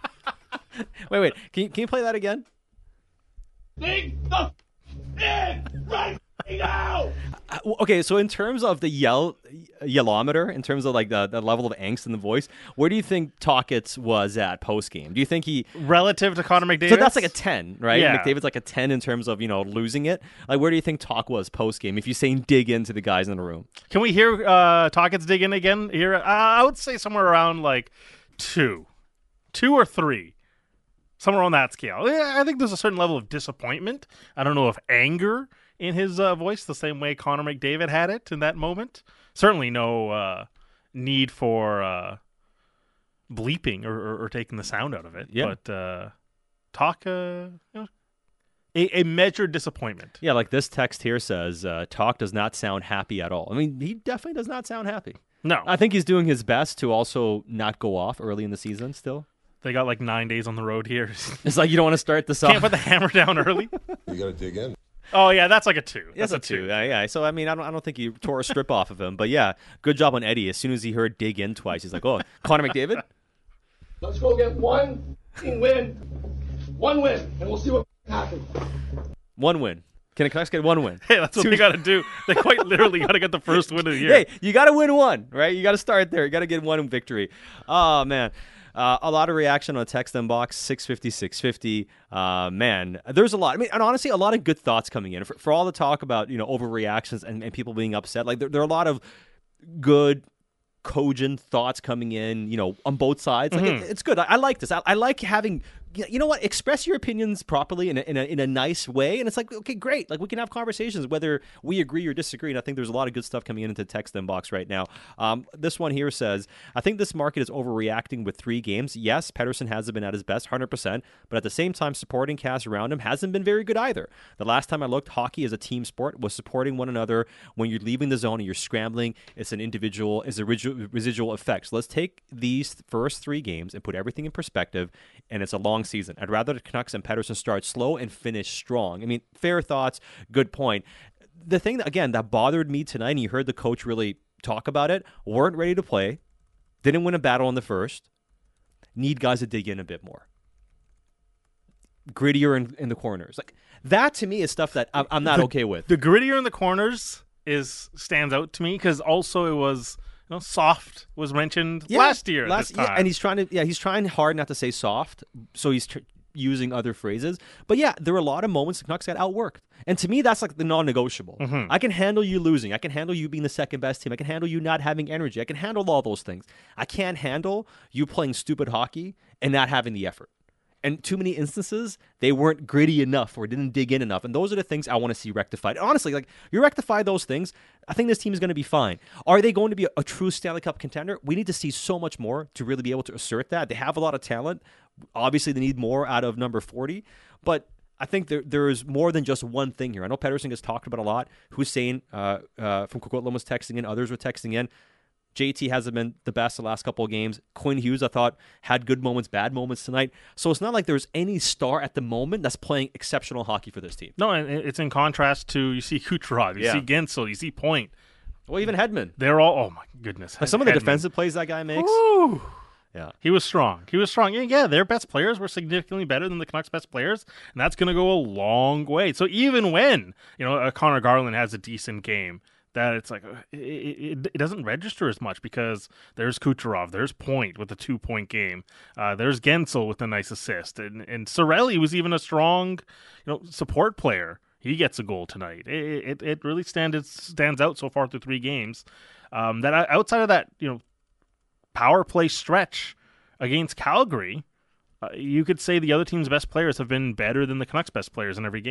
Wait. Can you play that again? Dig the in right now! Okay, so in terms of the yellometer, in terms of like the level of angst in the voice, where do you think Tocchet's was at post game? Do you think he relative to Connor McDavid? So that's like a 10, right? Yeah. McDavid's like a 10 in terms of losing it. Like where do you think Tock was post game? If you're saying dig into the guys in the room, can we hear Tocchet's dig in again? Here, I would say somewhere around like 2 or 3. Somewhere on that scale. Yeah, I think there's a certain level of disappointment. I don't know if anger in his voice the same way Connor McDavid had it in that moment. Certainly no need for bleeping or taking the sound out of it. Yeah. But talk a measured disappointment. Yeah, like this text here says, Tock does not sound happy at all. I mean, he definitely does not sound happy. No. I think he's doing his best to also not go off early in the season still. They got like 9 days on the road here. It's like you don't want to start this off. Can't put the hammer down early. You got to dig in. Oh yeah, that's like a 2. That's a 2. Yeah. So I mean, I don't think he tore a strip off of him, but yeah, good job on Eddie. As soon as he heard dig in twice, he's like, "Oh, Connor McDavid, Let's go get one win, and we'll see what happens. One win. Can the Canucks get one win? Hey, that's what they got to do. They quite literally got to get the first win of the year. Hey, you got to win one, right? You got to start there. You got to get one victory. Oh man. A lot of reaction on the text inbox, 650. Man, there's a lot. I mean, and honestly, a lot of good thoughts coming in. For all the talk about, overreactions and people being upset, like there are a lot of good, cogent thoughts coming in, on both sides. Like it's good. I like this. I like having, you know what, express your opinions properly in a nice way. And it's like, okay, great. Like we can have conversations whether we agree or disagree. And I think there's a lot of good stuff coming into the text inbox right now. This one here says, I think this market is overreacting with 3 games. Yes, Pettersson hasn't been at his best, 100%. But at the same time, supporting cast around him hasn't been very good either. The last time I looked, hockey as a team sport was supporting one another. When you're leaving the zone and you're scrambling, it's a residual effect. So let's take these first 3 games and put everything in perspective. And it's a long season. I'd rather the Canucks and Pettersson start slow and finish strong. I mean, fair thoughts, good point. The thing, that bothered me tonight, and you heard the coach really talk about it, weren't ready to play, didn't win a battle in the first, need guys to dig in a bit more. Grittier in the corners. Like that, to me, is stuff that I'm not okay with. The grittier in the corners stands out to me because also it was... soft was mentioned last year at this time. Yeah, and he's trying hard not to say soft, so he's using other phrases. But yeah, there were a lot of moments the Canucks got outworked. And to me, that's like the non-negotiable. Mm-hmm. I can handle you losing. I can handle you being the second best team. I can handle you not having energy. I can handle all those things. I can't handle you playing stupid hockey and not having the effort. And too many instances, they weren't gritty enough or didn't dig in enough. And those are the things I want to see rectified. Honestly, like you rectify those things, I think this team is going to be fine. Are they going to be a true Stanley Cup contender? We need to see so much more to really be able to assert that. They have a lot of talent. Obviously, they need more out of number 40. But I think there is more than just one thing here. I know Pettersson gets talked about a lot. Hussein from Coquitlam was texting in. Others were texting in. JT hasn't been the best the last couple of games. Quinn Hughes, I thought, had good moments, bad moments tonight. So it's not like there's any star at the moment that's playing exceptional hockey for this team. No, and it's in contrast to, you see Kucherov, you see Gensel, you see Point. Well, even Hedman. They're all, oh my goodness. Some of the defensive plays that guy makes. Woo! Yeah. He was strong. Yeah, their best players were significantly better than the Canucks' best players, and that's going to go a long way. So even when, Connor Garland has a decent game, that it's like it doesn't register as much because there's Kucherov, there's Point with a 2-point game, there's Gensel with a nice assist, and Cirelli was even a strong, support player. He gets a goal tonight. It really stands out so far through 3 games. That outside of that, power play stretch against Calgary, you could say the other team's best players have been better than the Canucks' best players in every game.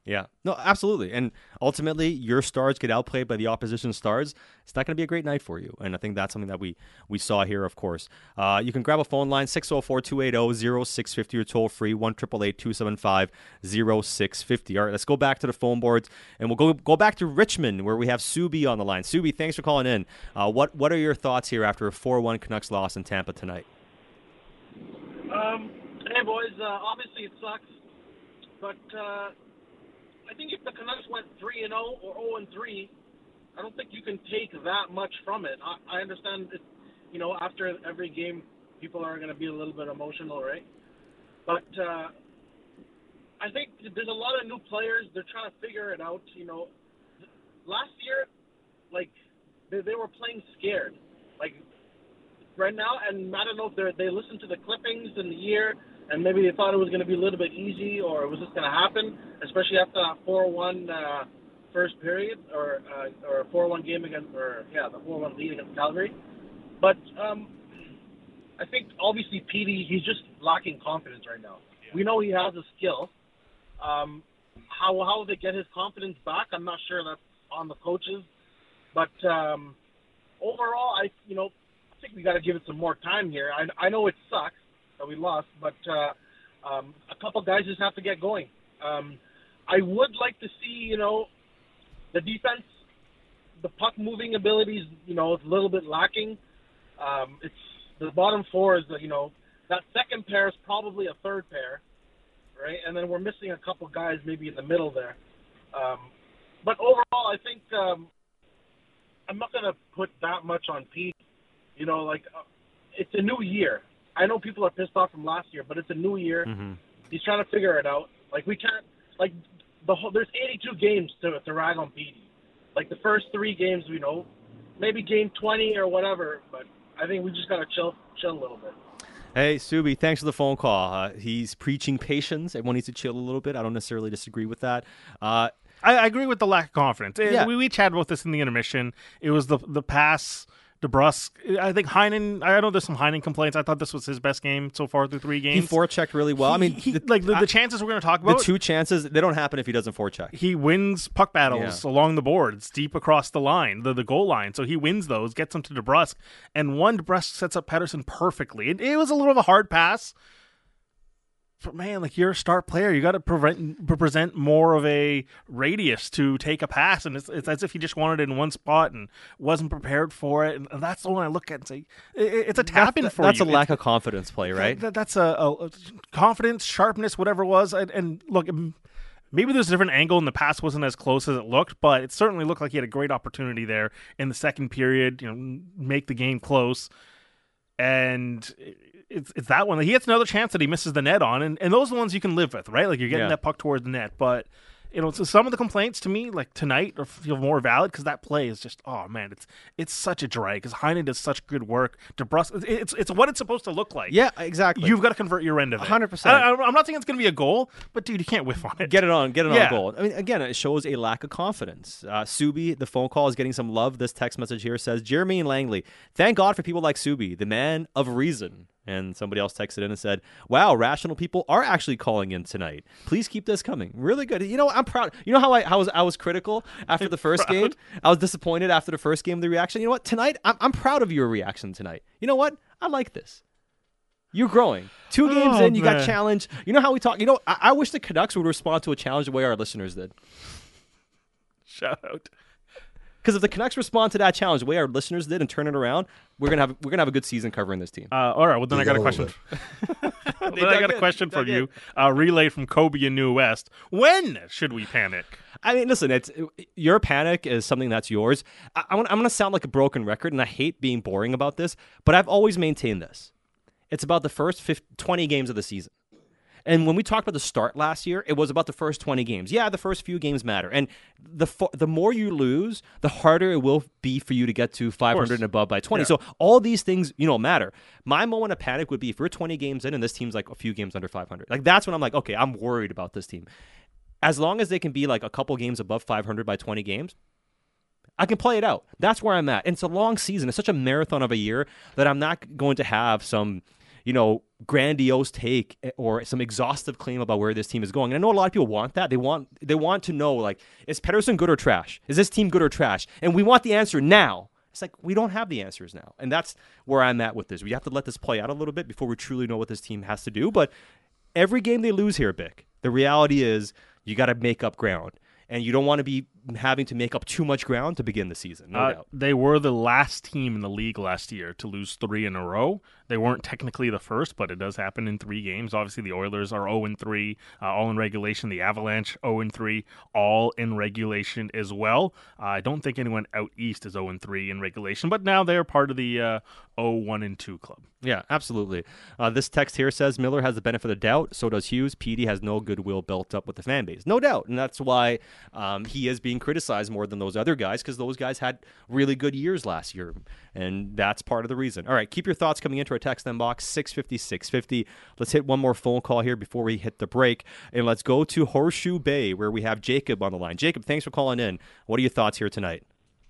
Yeah, no, absolutely. And ultimately, your stars get outplayed by the opposition stars. It's not going to be a great night for you. And I think that's something that we saw here, of course. You can grab a phone line, 604-280-0650, or toll free, 1-888-275-0650. All right, let's go back to the phone boards, and we'll go back to Richmond, where we have Subi on the line. Subi, thanks for calling in. What are your thoughts here after a 4-1 Canucks loss in Tampa tonight? Hey, boys. Obviously, it sucks, but I think if the Canucks went 3-0 or 0-3, I don't think you can take that much from it. I understand, after every game, people are going to be a little bit emotional, right? But I think there's a lot of new players. They're trying to figure it out. Last year, they were playing scared. Right now, and I don't know if they listened to the clippings in the year, and maybe they thought it was going to be a little bit easy, or it was just going to happen, especially after that 4-1 first period, or a 4-1 game the 4-1 lead against Calgary. But I think obviously Petey, he's just lacking confidence right now. Yeah. We know he has a skill. How they get his confidence back, I'm not sure. That's on the coaches. But overall, I think we got to give it some more time here. I know it sucks that we lost, but a couple guys just have to get going. I would like to see, the defense, the puck moving abilities, it's a little bit lacking. It's the bottom four is that second pair is probably a third pair, right? And then we're missing a couple guys maybe in the middle there. But overall, I think I'm not going to put that much on Pete. It's a new year. I know people are pissed off from last year, but it's a new year. Mm-hmm. He's trying to figure it out. We can't, there's 82 games to rag on Petey. The first 3 games, maybe game 20 or whatever, but I think we just got to chill a little bit. Hey, Subi, thanks for the phone call. He's preaching patience. Everyone needs to chill a little bit. I don't necessarily disagree with that. I agree with the lack of confidence. Yeah. We chatted about this in the intermission. It was the pass, DeBrusk. I think Heinen, I know there's some Heinen complaints. I thought this was his best game so far through 3 games. He forechecked really well. The chances we're going to talk about. The 2 chances, they don't happen if he doesn't forecheck. He wins puck battles along the boards, deep across the line, the goal line. So he wins those, gets them to DeBrusk. And one, DeBrusk sets up Pettersson perfectly. It was a little of a hard pass. But man, you're a star player. You got to present more of a radius to take a pass, and it's as if he just wanted it in one spot and wasn't prepared for it. And that's the one I look at and say, it's a tap-in for you. That's a lack of confidence play, right? That's a confidence, sharpness, whatever it was. And look, maybe there's a different angle and the pass wasn't as close as it looked, but it certainly looked like he had a great opportunity there in the second period, make the game close. And it's that one. He gets another chance that he misses the net on, and those are the ones you can live with, right? You're getting that puck towards the net. But, so some of the complaints to me, tonight, feel more valid because that play is just, oh, man, it's such a drag because Heinen does such good work. DeBrusk, it's what it's supposed to look like. Yeah, exactly. You've got to convert your end of it. 100%. I'm not saying it's going to be a goal, but, dude, you can't whiff on it. Get it on goal. I mean, again, it shows a lack of confidence. Subi, the phone call is getting some love. This text message here says, Jeremy and Langley, thank God for people like Subi, the man of reason. And somebody else texted in and said, wow, rational people are actually calling in tonight. Please keep this coming. Really good. I'm proud. You know how I was critical after the first game? I was disappointed after the first game of the reaction. You know what? Tonight, I'm proud of your reaction tonight. You know what? I like this. You're growing. 2 games in, you got challenged. You know how we talk? I wish the Canucks would respond to a challenge the way our listeners did. Shout out. Because if the Canucks respond to that challenge the way our listeners did and turn it around, we're gonna have a good season covering this team. All right. Well, then I got a question. I got a question for you. Relay from Kobe in New West. When should we panic? I mean, listen. Your panic is something that's yours. I'm gonna sound like a broken record, and I hate being boring about this, but I've always maintained this. It's about the first 20 games of the season. And when we talked about the start last year, it was about the first 20 games. Yeah, the first few games matter. And the more you lose, the harder it will be for you to get to 500 and above by 20. Yeah. So all these things, matter. My moment of panic would be if we're 20 games in and this team's a few games under 500. That's when I'm okay, I'm worried about this team. As long as they can be a couple games above 500 by 20 games, I can play it out. That's where I'm at. And it's a long season. It's such a marathon of a year that I'm not going to have some grandiose take or some exhaustive claim about where this team is going. And I know a lot of people want that. They want to know, like, is Pettersson good or trash? Is this team good or trash? And we want the answer now. It's like, we don't have the answers now. And that's where I'm at with this. We have to let this play out a little bit before we truly know what this team has to do. But every game they lose here, Bick, the reality is you got to make up ground. And you don't want to be having to make up too much ground to begin the season, no doubt. They were the last team in the league last year to lose 3 in a row. They weren't technically the first, but it does happen in 3 games. Obviously, the Oilers are 0-3, all in regulation. The Avalanche 0-3, all in regulation as well. I don't think anyone out east is 0-3 in regulation, but now they're part of the 0-1-2 club. Yeah, absolutely. This text here says Miller has the benefit of doubt. So does Hughes. Petey has no goodwill built up with the fan base. No doubt. And that's why he is being criticized more than those other guys, because those guys had really good years last year. And that's part of the reason. All right, keep your thoughts coming into our text inbox, 650-650. Let's hit one more phone call here before we hit the break. And let's go to Horseshoe Bay, where we have Jacob on the line. Jacob, thanks for calling in. What are your thoughts here tonight?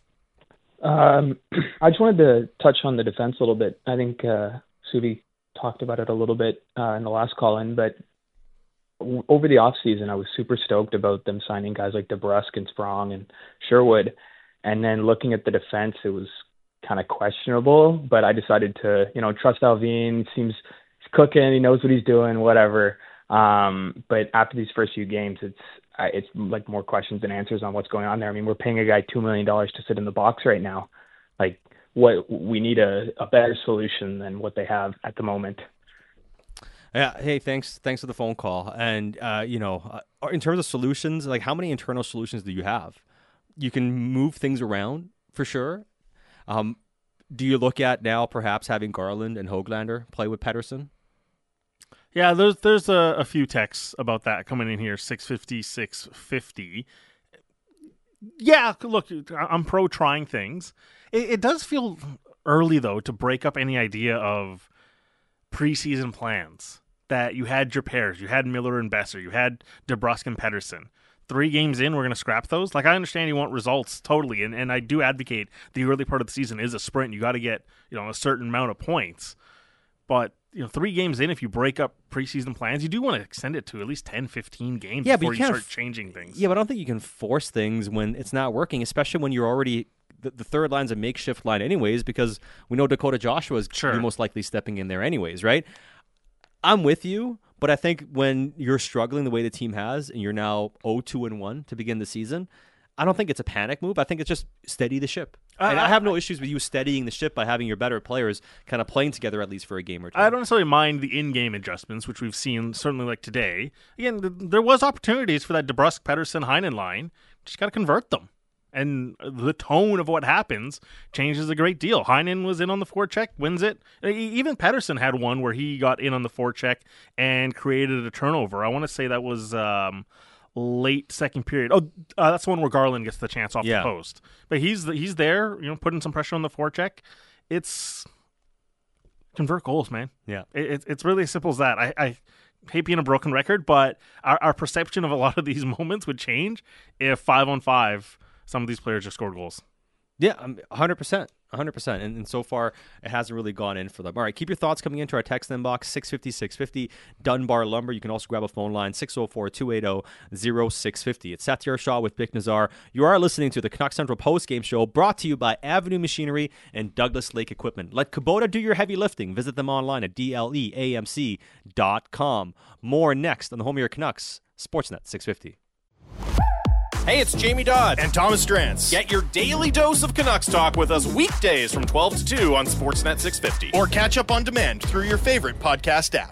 I just wanted to touch on the defense a little bit. I think Suvi talked about it a little bit in the last call-in, but over the offseason, I was super stoked about them signing guys like DeBrusk and Sprong and Sherwood. And then looking at the defense, it was kind of questionable, but I decided to, trust Alvin. Seems he's cooking, he knows what he's doing, whatever. But after these first few games, it's like more questions than answers on what's going on there. I mean, we're paying a guy $2 million to sit in the box right now. Like, what we need a better solution than what they have at the moment. Yeah. Hey, thanks for the phone call. And in terms of solutions, like, how many internal solutions do you have? You can move things around for sure. Do you look at now perhaps having Garland and Höglander play with Pettersson? Yeah, there's a few texts about that coming in here, 650. Yeah, look, I'm pro trying things. It does feel early, though, to break up any idea of preseason plans. That you had your pairs, you had Miller and Besser, you had DeBrusk and Pettersson. 3 games in, we're going to scrap those? Like, I understand you want results, totally, and I do advocate the early part of the season is a sprint. You got to get, a certain amount of points. But 3 games in, if you break up preseason plans, you do want to extend it to at least 10, 15 games before you start changing things. Yeah, but I don't think you can force things when it's not working, especially when you're already the third line's a makeshift line anyways, because we know Dakota Joshua is most likely stepping in there anyways, right? I'm with you, but I think when you're struggling the way the team has and you're now 0-2-1 to begin the season, I don't think it's a panic move. I think it's just steady the ship. And I have no issues with you steadying the ship by having your better players kind of playing together at least for a game or two. I don't necessarily mind the in-game adjustments, which we've seen certainly like today. Again, there was opportunities for that DeBrusk, Pettersson, Heinen line. Just got to convert them. And the tone of what happens changes a great deal. Heinen was in on the forecheck, wins it. Even Pettersson had one where he got in on the forecheck and created a turnover. I want to say that was late second period. That's the one where Garland gets the chance off the post. But he's there, putting some pressure on the forecheck. It's convert goals, man. Yeah, it's really as simple as that. I hate being a broken record, but our perception of a lot of these moments would change if 5-on-5 some of these players just scored goals. Yeah, 100%. 100%. And so far, it hasn't really gone in for them. All right, keep your thoughts coming into our text inbox, 650-650, Dunbar Lumber. You can also grab a phone line, 604-280-0650. It's Satyar Shah with Bick Nazar. You are listening to the Canucks Central Post-Game Show, brought to you by Avenue Machinery and Douglas Lake Equipment. Let Kubota do your heavy lifting. Visit them online at dleamc.com. More next on the home of your Canucks, Sportsnet 650. Hey, it's Jamie Dodd and Thomas Drance. Get your daily dose of Canucks talk with us weekdays from 12 to 2 on Sportsnet 650. Or catch up on demand through your favorite podcast app.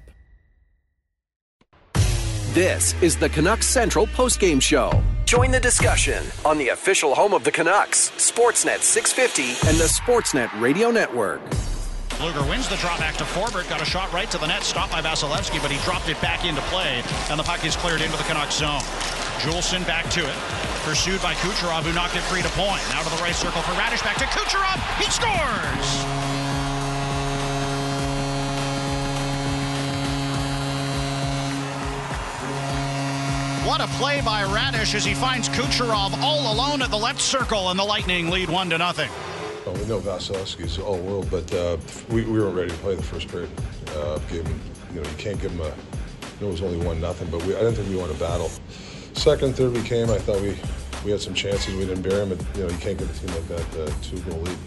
This is the Canucks Central postgame show. Join the discussion on the official home of the Canucks, Sportsnet 650 and the Sportsnet Radio Network. Luger wins the draw back to Forbert, got a shot right to the net, stopped by Vasilevsky, but he dropped it back into play, and the puck is cleared into the Canucks zone. Juleson back to it, pursued by Kucherov, who knocked it free to point. Now to the right circle for Radish, back to Kucherov, he scores! What a play by Radish as he finds Kucherov all alone at the left circle, and the Lightning lead 1-0. We know Vasilevsky's all world, but we weren't ready to play the first period. Gave him, you can't give him a. It was only 1-0, but I didn't think we won a battle. Second and third we came. I thought we had some chances. We didn't bear them. But, you can't give a team like that a 2-goal lead.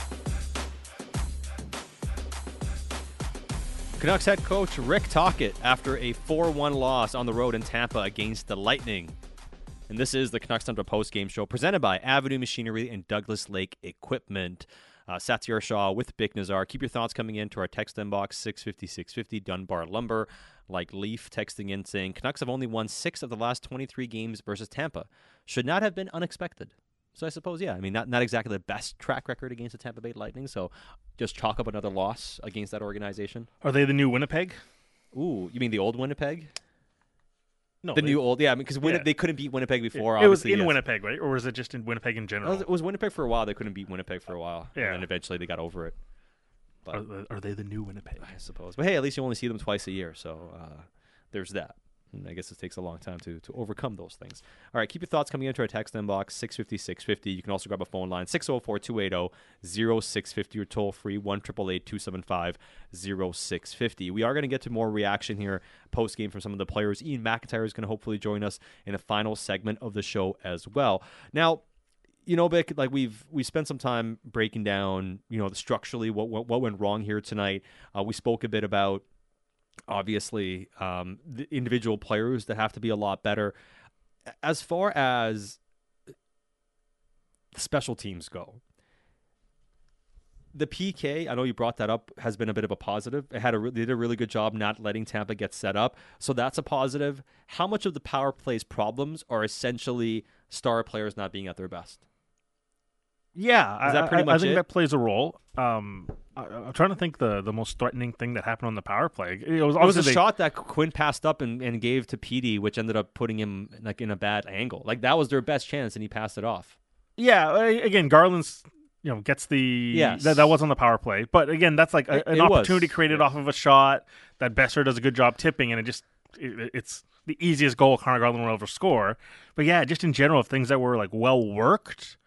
Canucks head coach Rick Tocchet after a 4-1 loss on the road in Tampa against the Lightning. And this is the Canucks Central post-game show presented by Avenue Machinery and Douglas Lake Equipment. Satyar Shah with Bick Nazar. Keep your thoughts coming in to our text inbox, 650-650, Dunbar Lumber. Like Leaf texting in saying, Canucks have only won 6 of the last 23 games versus Tampa. Should not have been unexpected. So I suppose, yeah. I mean, not exactly the best track record against the Tampa Bay Lightning, so just chalk up another loss against that organization. Are they the new Winnipeg? Ooh, you mean the old Winnipeg? No. New old, yeah, because they couldn't beat Winnipeg before, It was obviously. in Winnipeg, right? Or was it just in Winnipeg in general? It was Winnipeg for a while. They couldn't beat Winnipeg for a while. Yeah. And then eventually they got over it. But are they the new Winnipeg? I suppose. But hey, at least you only see them twice a year, so there's that. And I guess it takes a long time to overcome those things. All right, keep your thoughts coming into our text inbox, 650-650. You can also grab a phone line, 604-280-0650, or toll-free, 1-888-275-0650. We are going to get to more reaction here post-game from some of the players. Ian McIntyre is going to hopefully join us in the final segment of the show as well. Now, Vic, like we spent some time breaking down, structurally what went wrong here tonight. We spoke a bit about, obviously, the individual players that have to be a lot better. As far as special teams go, the PK, I know you brought that up, has been a bit of a positive. They did a really good job not letting Tampa get set up, so that's a positive. How much of the power play's problems are essentially star players not being at their best? Yeah, is that pretty much I think it? that plays a role. I'm trying to think the most threatening thing that happened on the power play. It was a shot that Quinn passed up and gave to Petey, which ended up putting him like in a bad angle. Like that was their best chance, and he passed it off. Yeah, again, Garland's gets the that was on the power play, but again, that's like an opportunity created off of a shot that Besser does a good job tipping, and it's the easiest goal Connor Garland will ever score. But yeah, just in general, of things that were like well worked.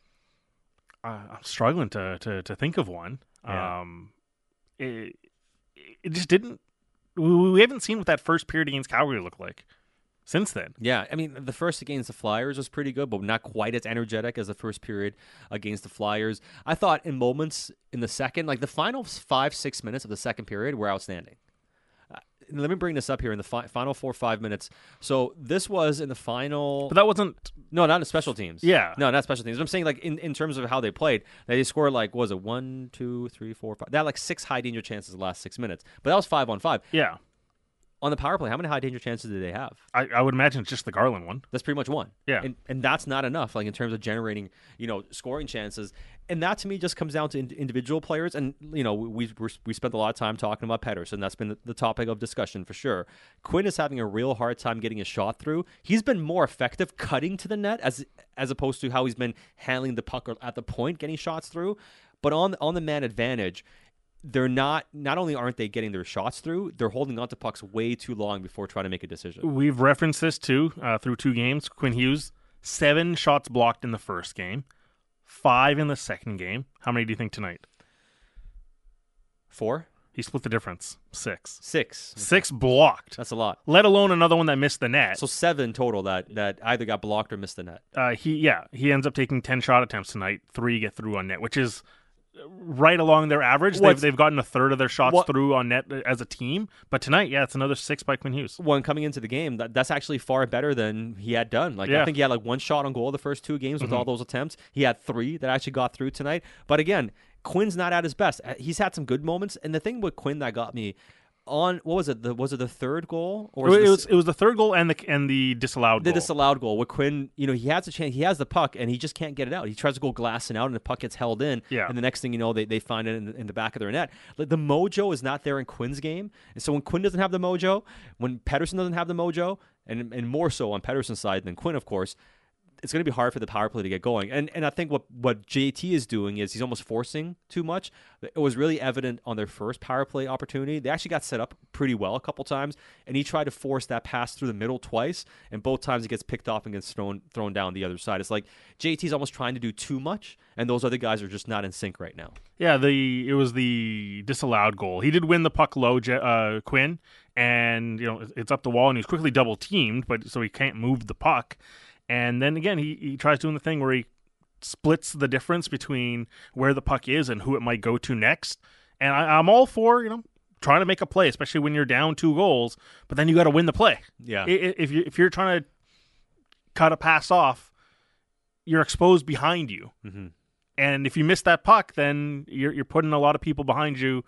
I'm struggling to think of one. Yeah. It just didn't. We haven't seen what that first period against Calgary looked like since then. Yeah, I mean, the first against the Flyers was pretty good, but not quite as energetic as the first period against the Flyers. I thought in moments in the second, like the final 5-6 minutes of the second period were outstanding. Let me bring this up here in the final 4-5 minutes. So this was in the final... But that wasn't... No, not in special teams. Yeah. No, not special teams. I'm saying like in terms of how they played, they scored like, what was it, 1, 2, 3, 4, 5... They had like 6 high danger chances in the last 6 minutes. But that was 5-on-5. Yeah. On the power play, how many high danger chances did they have? I would imagine it's just the Garland one. That's pretty much one. Yeah. And that's not enough, like in terms of generating, scoring chances. And that to me just comes down to individual players. And, we spent a lot of time talking about Pettersson. That's been the topic of discussion for sure. Quinn is having a real hard time getting a shot through. He's been more effective cutting to the net as opposed to how he's been handling the puck at the point, getting shots through. But on the man advantage, they're not only aren't they getting their shots through, they're holding on to pucks way too long before trying to make a decision. We've referenced this too through 2 games. Quinn Hughes, 7 shots blocked in the first game, 5 in the second game. How many do you think tonight? 4? He split the difference. 6. 6. 6 blocked. That's a lot. Let alone another one that missed the net. So 7 total that either got blocked or missed the net. He ends up taking 10 shot attempts tonight. 3 get through on net, which is right along their average. They've gotten a third of their shots through on net as a team. But tonight, it's another 6 by Quinn Hughes. When coming into the game, that's actually far better than he had done. I think he had 1 shot on goal the first 2 games with all those attempts. He had 3 that actually got through tonight. But again, Quinn's not at his best. He's had some good moments. And the thing with Quinn that got me on, what was it? Was it the third goal? Or it was the third goal and the disallowed goal. The disallowed goal with Quinn, he has a chance. He has the puck and he just can't get it out. He tries to go glassing out and the puck gets held in. Yeah. And the next thing you know, they find it in the back of their net. Like, the mojo is not there in Quinn's game. And so when Quinn doesn't have the mojo, when Pettersson doesn't have the mojo, and more so on Pettersson's side than Quinn, of course, it's going to be hard for the power play to get going. And I think what JT is doing is he's almost forcing too much. It was really evident on their first power play opportunity. They actually got set up pretty well a couple times, and he tried to force that pass through the middle twice, and both times it gets picked off and gets thrown down the other side. It's like JT's almost trying to do too much, and those other guys are just not in sync right now. Yeah, it was the disallowed goal. He did win the puck low, Quinn, and it's up the wall, and he was quickly double teamed, but so he can't move the puck. And then again, he tries doing the thing where he splits the difference between where the puck is and who it might go to next. And I'm all for trying to make a play, especially when you're down 2 goals. But then you got to win the play. Yeah. If you're trying to cut a pass off, you're exposed behind you. Mm-hmm. And if you miss that puck, then you're putting a lot of people behind you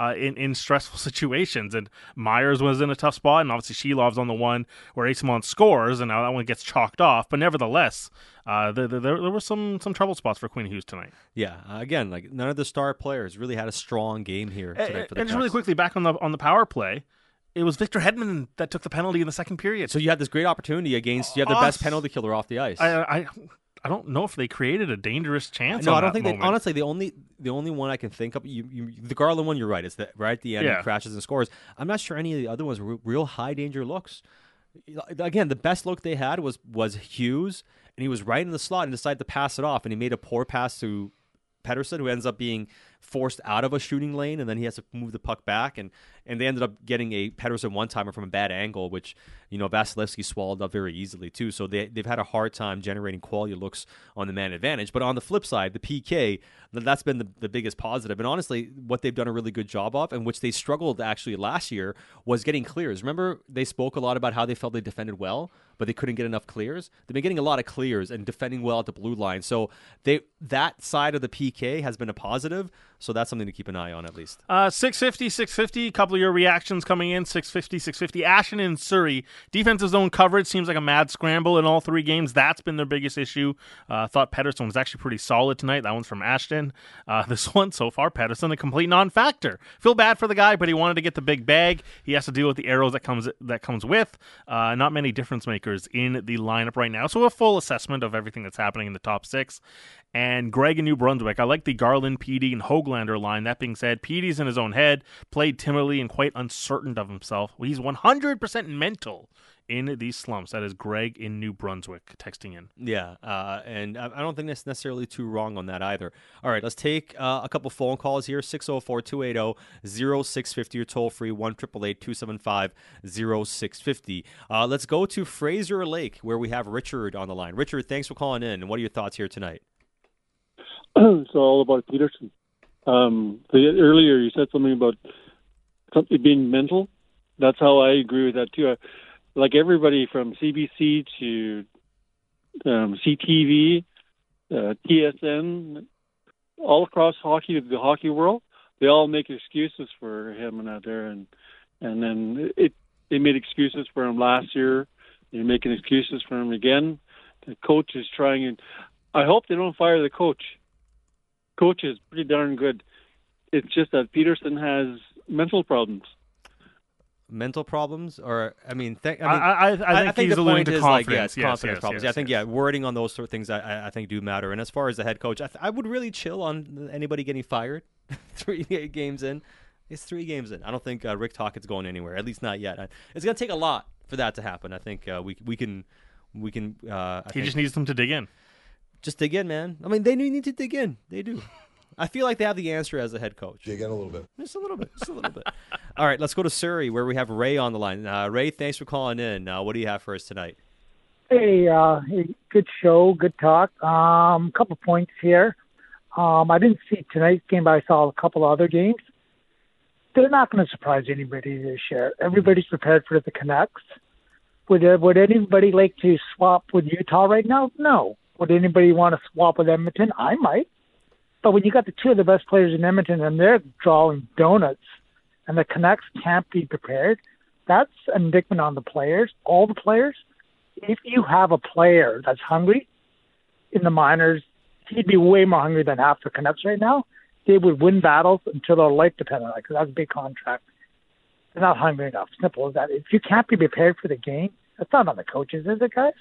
in stressful situations. And Myers was in a tough spot, and obviously Shilov's on the one where Eyssimont scores, and now that one gets chalked off. But nevertheless, there were some trouble spots for Quinn Hughes tonight. Yeah, again, like none of the star players really had a strong game here tonight for the And just really quickly, back on the power play, it was Victor Hedman that took the penalty in the second period. So you had this great opportunity against you have the best penalty killer off the ice. I don't know if they created a dangerous chance. No, on I don't that think moment. they. Honestly, the only one I can think of, the Garland one. You're right. It's right at the end. Yeah. He crashes and scores. I'm not sure any of the other ones were real high danger looks. Again, the best look they had was Hughes, and he was right in the slot and decided to pass it off, and he made a poor pass to Pettersson, who ends up being forced out of a shooting lane, and then he has to move the puck back, and they ended up getting a Pettersson one-timer from a bad angle, which Vasilevsky swallowed up very easily too. So they've had a hard time generating quality looks on the man advantage. But on the flip side, the PK, that's been the biggest positive. And honestly, what they've done a really good job of, and which they struggled actually last year, was getting clears. Remember, they spoke a lot about how they felt they defended well, but they couldn't get enough clears. They've been getting a lot of clears and defending well at the blue line. So that side of the PK has been a positive. So that's something to keep an eye on at least. 650, a couple of your reactions coming in. 650. Ashton and Surrey. Defensive zone coverage seems like a mad scramble in all 3 games. That's been their biggest issue. Thought Pettersson was actually pretty solid tonight. That one's from Ashton. This one, so far, Pettersson, a complete non-factor. Feel bad for the guy, but he wanted to get the big bag. He has to deal with the arrows that comes with. Not many difference makers in the lineup right now. So a full assessment of everything that's happening in the top 6. And Greg in New Brunswick. I like the Garland, Petey, and Höglander line. That being said, Petey's in his own head, played timidly and quite uncertain of himself. He's 100% mental in these slumps. That is Greg in New Brunswick texting in. Yeah, and I don't think that's necessarily too wrong on that either. All right, let's take a couple phone calls here. 604-280-0650 or toll free 1-888-275-0650. Let's go to Fraser Lake where we have Richard on the line. Richard, thanks for calling in. And what are your thoughts here tonight? It's all about Peterson. Earlier you said something about something being mental. That's how I agree with that too. Like everybody from CBC to CTV, TSN, all across hockey, the hockey world, they all make excuses for him and out there, and then they made excuses for him last year. They're making excuses for him again. The coach is trying, and I hope they don't fire the coach. Coach is pretty darn good. It's just that Peterson has mental problems. Mental problems, or I think he's the alluding point to is confidence. Confidence problems. Yes, I think wording on those sort of things I think do matter. And as far as the head coach, I would really chill on anybody getting fired 3 games in. It's 3 games in. I don't think Rick Tocchet's going anywhere. At least not yet. It's going to take a lot for that to happen. I think we can. He just needs them to dig in. Just dig in, man. I mean, they need to dig in. They do. I feel like they have the answer as a head coach. Dig in a little bit. Just a little bit. All right, let's go to Surrey where we have Ray on the line. Ray, thanks for calling in. What do you have for us tonight? Hey, good show, good talk. Couple points here. I didn't see tonight's game, but I saw a couple other games. They're not going to surprise anybody this year. Everybody's prepared for the Canucks. Would anybody like to swap with Utah right now? No. Would anybody want to swap with Edmonton? I might. But when you got the 2 of the best players in Edmonton and they're drawing donuts and the Canucks can't be prepared, that's an indictment on the players, all the players. If you have a player that's hungry in the minors, he'd be way more hungry than half the Canucks right now. They would win battles until their life depended on it because that's a big contract. They're not hungry enough. Simple as that. If you can't be prepared for the game, that's not on the coaches, is it, guys?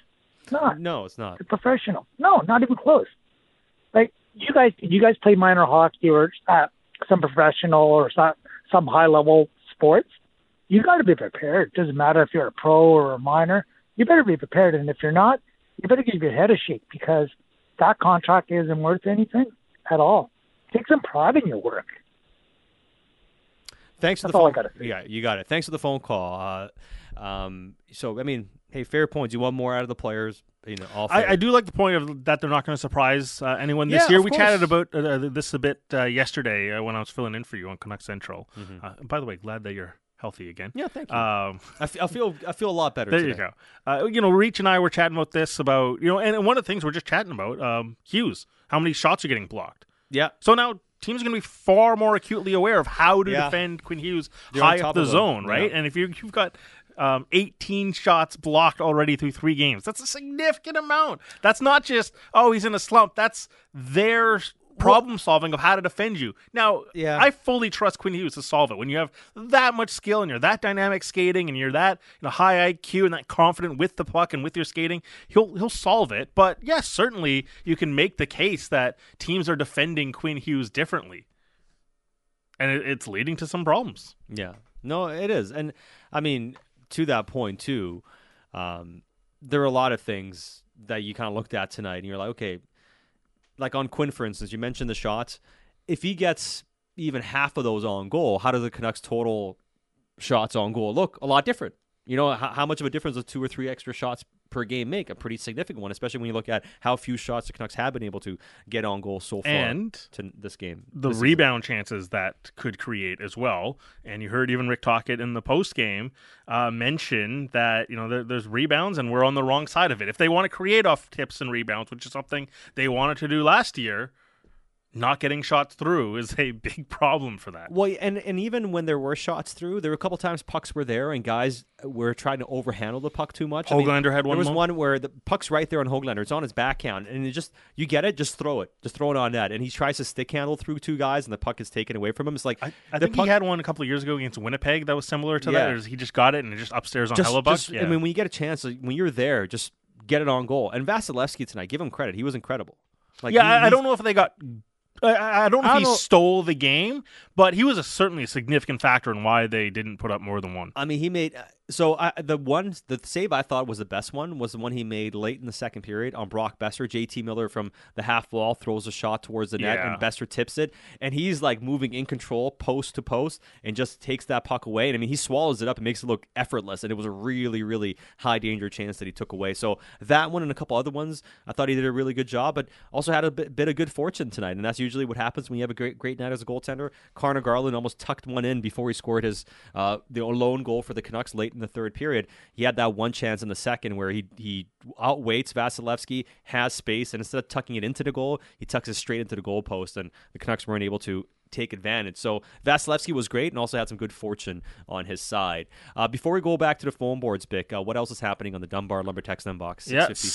Not. No, it's not. It's professional. No, not even close. Like you guys play minor hockey or some professional or some high level sports. You got to be prepared. It doesn't matter if you're a pro or a minor. You better be prepared, and if you're not, you better give your head a shake because that contract isn't worth anything at all. Take some pride in your work. Thanks for That's the all phone. I gotta say. Yeah, you got it. Thanks for the phone call. So I mean, hey, fair points. You want more out of the players? All fair. I do like the point of that they're not going to surprise anyone this year. We chatted about this a bit yesterday when I was filling in for you on Canucks Central. Mm-hmm. By the way, glad that you're healthy again. Yeah, thank you. I feel a lot better. There today. you go. Reach and I were chatting about this and one of the things we're just chatting about, Hughes. How many shots are getting blocked? Yeah. So now teams are going to be far more acutely aware of how to defend Quinn Hughes high up the zone, right? Yeah. And if you've got 18 shots blocked already through 3 games, that's a significant amount. That's not just, he's in a slump. That's their problem solving of how to defend you. Now, I fully trust Quinn Hughes to solve it. When you have that much skill and you're that dynamic skating and you're that high IQ and that confident with the puck and with your skating, he'll solve it. But yes, certainly you can make the case that teams are defending Quinn Hughes differently. And it's leading to some problems. Yeah. No, it is. And I mean, to that point too, there are a lot of things that you kind of looked at tonight and you're like, okay, like on Quinn, for instance, you mentioned the shots. If he gets even half of those on goal, how do the Canucks' total shots on goal look? A lot different. How much of a difference does 2 or 3 extra shots per game make? A pretty significant one, especially when you look at how few shots the Canucks have been able to get on goal so far and to this game. The rebound chances that could create as well. And you heard even Rick Tocchet in the post-game mention that there's rebounds and we're on the wrong side of it. If they want to create off tips and rebounds, which is something they wanted to do last year, not getting shots through is a big problem for that. Well, and even when there were shots through, there were a couple times pucks were there and guys were trying to overhandle the puck too much. Höglander had one. There was one where the puck's right there on Höglander. It's on his backhand, and you get it, just throw it on net. And he tries to stick handle through 2 guys, and the puck is taken away from him. It's like I think he had one a couple of years ago against Winnipeg that was similar to that. Or he just got it and just upstairs on Hellebuck. I mean, when you get a chance, when you're there, just get it on goal. And Vasilevsky tonight, give him credit. He was incredible. I don't know if they got. I don't know if he stole the game, but he was certainly a significant factor in why they didn't put up more than one. I mean, he made the save I thought was the best one was the one he made late in the second period on Brock Besser. JT Miller from the half wall throws a shot towards the net, and Besser tips it, and he's like moving in control post to post and just takes that puck away. And I mean, he swallows it up and makes it look effortless, and it was a really, really high danger chance that he took away. So that one and a couple other ones, I thought he did a really good job, but also had a bit of good fortune tonight, and that's usually what happens when you have a great night as a goaltender. Connor Garland almost tucked one in before he scored his the lone goal for the Canucks late in the third period. He had that one chance in the second where he outweights Vasilevsky, has space, and instead of tucking it into the goal, he tucks it straight into the goal post, and the Canucks weren't able to take advantage. So Vasilevsky was great and also had some good fortune on his side. Before we go back to the phone boards, Bick, what else is happening on the Dunbar Lumber text inbox?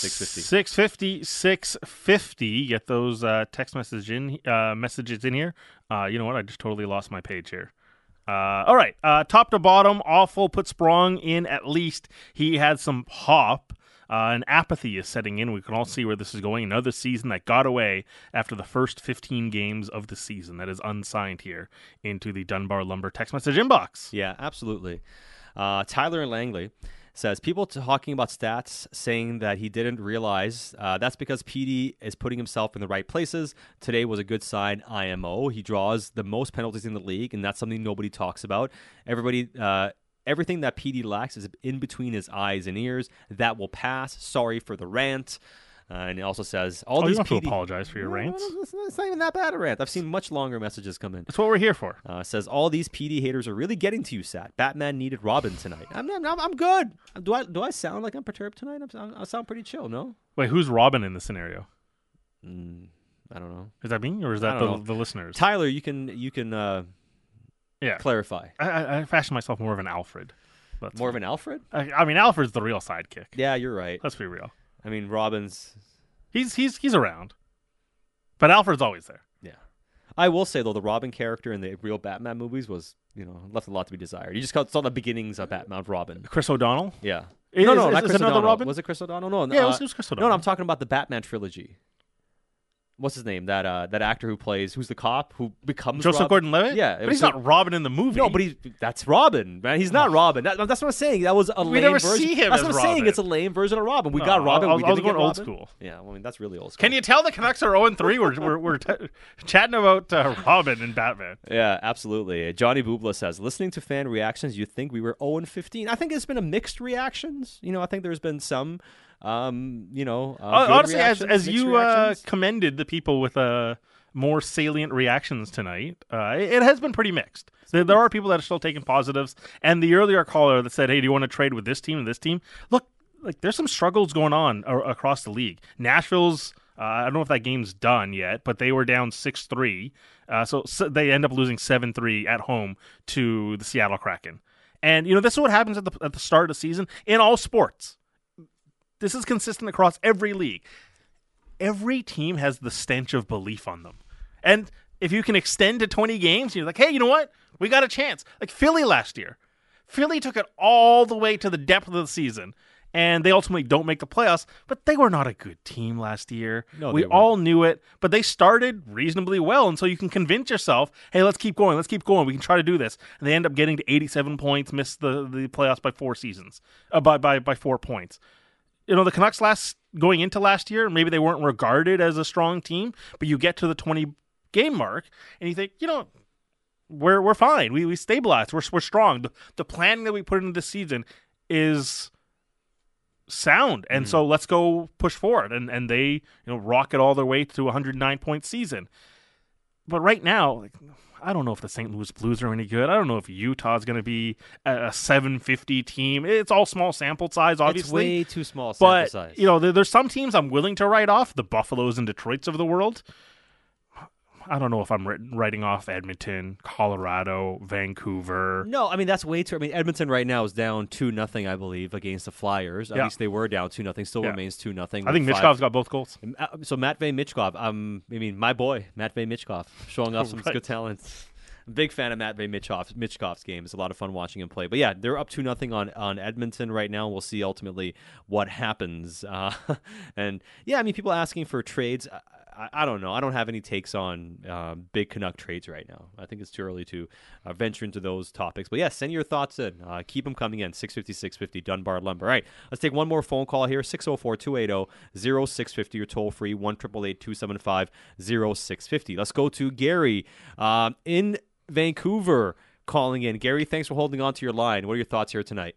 650. Get those text messages in here. You know what? I just totally lost my page here. All right. Top to bottom, awful. Put Sprong in at least. He had some hop. And apathy is setting in. We can all see where this is going. Another season that got away after the first 15 games of the season. That is unsigned here into the Dunbar Lumber text message inbox. Yeah, absolutely. Tyler and Langley says, people talking about stats saying that he didn't realize that's because PD is putting himself in the right places. Today was a good sign. IMO. He draws the most penalties in the league, and that's something nobody talks about. Everything that PD lacks is in between his eyes and ears. That will pass. Sorry for the rant. And it also says, you don't have to apologize for your rants. It's not even that bad a rant. I've seen much longer messages come in. That's what we're here for. Says, all these PD haters are really getting to you, Sat. Batman needed Robin tonight. I'm good. Do I sound like I'm perturbed tonight? I sound pretty chill, no? Wait, who's Robin in the scenario? I don't know. Is that me or is that the listeners? Tyler, you can clarify. I fashioned myself more of an Alfred. More of an Alfred? I mean, Alfred's the real sidekick. Yeah, you're right. Let's be real. I mean, Robin's... He's around. But Alfred's always there. Yeah. I will say, though, the Robin character in the real Batman movies was, left a lot to be desired. You just saw the beginnings of Batman, Robin. Chris O'Donnell? Yeah. No, Is not Chris another O'Donnell. Robin? Was it Chris O'Donnell? No, Yeah, it was Chris O'Donnell. No, I'm talking about the Batman trilogy. What's his name? That actor who's the cop who becomes Joseph Gordon-Levitt? Yeah, but he's not Robin in the movie. No, but that's Robin, man. He's not Robin. That's what I'm saying. That was a lame never version. see him That's as what I'm Robin. saying. It's a lame version of Robin. We No, got Robin. I We was didn't get going old Robin. school. Yeah, I mean that's really old school. Can you tell the Canucks are 0-3? We're chatting about Robin and Batman. Yeah, absolutely. Johnny Bubla says, listening to fan reactions, you'd think we were 0-15. I think it's been a mixed reactions. I think there's been some, honestly, as you reactions. commended the people with more salient reactions tonight, it has been pretty mixed. There are people that are still taking positives, and the earlier caller that said, hey, do you want to trade with this team and this team? Look, like there's some struggles going on across the league. Nashville's, I don't know if that game's done yet, but they were down 6-3, so they end up losing 7-3 at home to the Seattle Kraken. And, this is what happens at the start of the season in all sports. This is consistent across every league. Every team has the stench of belief on them. And if you can extend to 20 games, you're like, hey, you know what? We got a chance. Like Philly last year. Philly took it all the way to the depth of the season, and they ultimately don't make the playoffs, but they were not a good team last year. No, we all knew it, but they started reasonably well, and so you can convince yourself, hey, let's keep going. We can try to do this. And they end up getting to 87 points, miss the playoffs by 4 seasons, by 4 points. The Canucks going into last year, maybe they weren't regarded as a strong team, but you get to the 20-game mark, and you think, we're fine. We stabilized. We're strong. The planning that we put into this season is sound, and so let's go push forward. And they rocket all their way to a 109-point season. But right now, I don't know if the St. Louis Blues are any good. I don't know if Utah's going to be a 750 team. It's all small sample size, obviously. It's way too small sample size. There's some teams I'm willing to write off, the Buffaloes and Detroits of the world. I don't know if I'm writing off Edmonton, Colorado, Vancouver. No, I mean, that's way too... I mean, Edmonton right now is down 2-0, I believe, against the Flyers. At least they were down 2-0. Still remains 2-0. I think Michkov's got both goals. So Matvei Michkov, my boy, Matvei Michkov, showing off some good talent. Big fan of Matvei Michkov's game. It's a lot of fun watching him play. But yeah, they're up 2-0 on Edmonton right now. We'll see ultimately what happens. And yeah, I mean, people asking for trades. I don't know. I don't have any takes on big Canuck trades right now. I think it's too early to venture into those topics. But yeah, send your thoughts in. Keep them coming in. 650-650 Dunbar Lumber. All right, let's take one more phone call here. 604-280-0650. You're toll free. 1-888-275-0650. Let's go to Gary in Vancouver calling in. Gary, thanks for holding on to your line. What are your thoughts here tonight?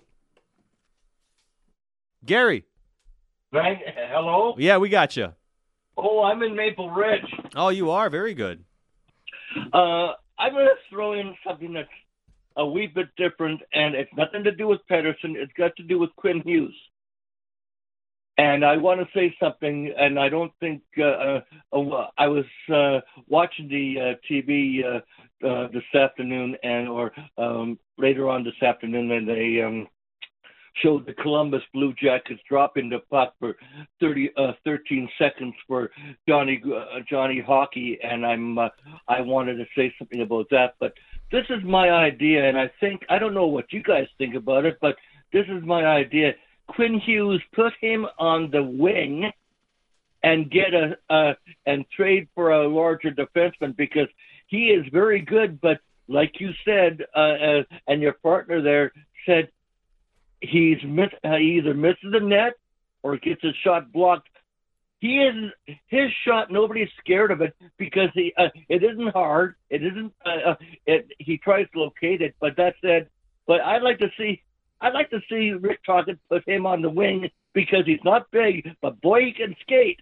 Gary. Hello? Yeah, we got you. Oh, I'm in Maple Ridge. Oh, you are? Very good. I'm going to throw in something that's a wee bit different, and it's nothing to do with Pettersson. It's got to do with Quinn Hughes. And I want to say something, and I don't think I was watching the TV this afternoon or later on this afternoon, and they showed the Columbus Blue Jackets dropping the puck for 13 seconds for Johnny Hockey, and I wanted to say something about that. But this is my idea, and I don't know what you guys think about it, but this is my idea. Quinn Hughes, put him on the wing and get and trade for a larger defenseman, because he is very good, but like you said, and your partner there said, he either misses the net or gets his shot blocked. His shot, nobody's scared of it, because it isn't hard. It isn't. He tries to locate it, but that said, but I'd like to see Rick Tocchet put him on the wing, because he's not big, but boy, he can skate.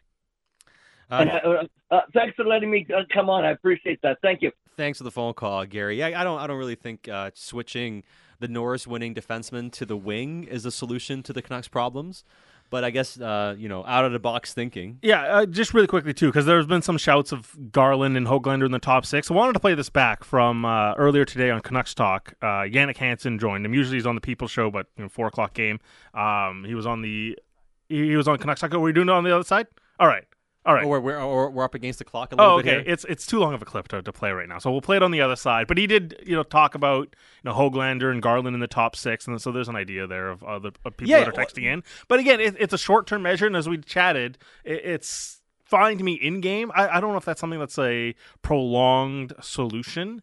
Thanks for letting me come on. I appreciate that. Thank you. Thanks for the phone call, Gary. Yeah, I don't really think switching the Norris winning defenseman to the wing is a solution to the Canucks' problems. But I guess, out of the box thinking. Yeah, just really quickly, too, because there's been some shouts of Garland and Höglander in the top 6. I wanted to play this back from earlier today on Canucks Talk. Jannik Hansen joined him. Usually he's on the People Show, but 4 o'clock game. He was on Canucks Talk. Were we doing it on the other side? All right. All right. We're up against the clock a little bit here. It's too long of a clip to play right now, so we'll play it on the other side. But he did, talk about Höglander and Garland in the top 6, and so there's an idea there of people that are texting in. But again, it's a short-term measure, and as we chatted, it's fine to me in game. I don't know if that's something that's a prolonged solution,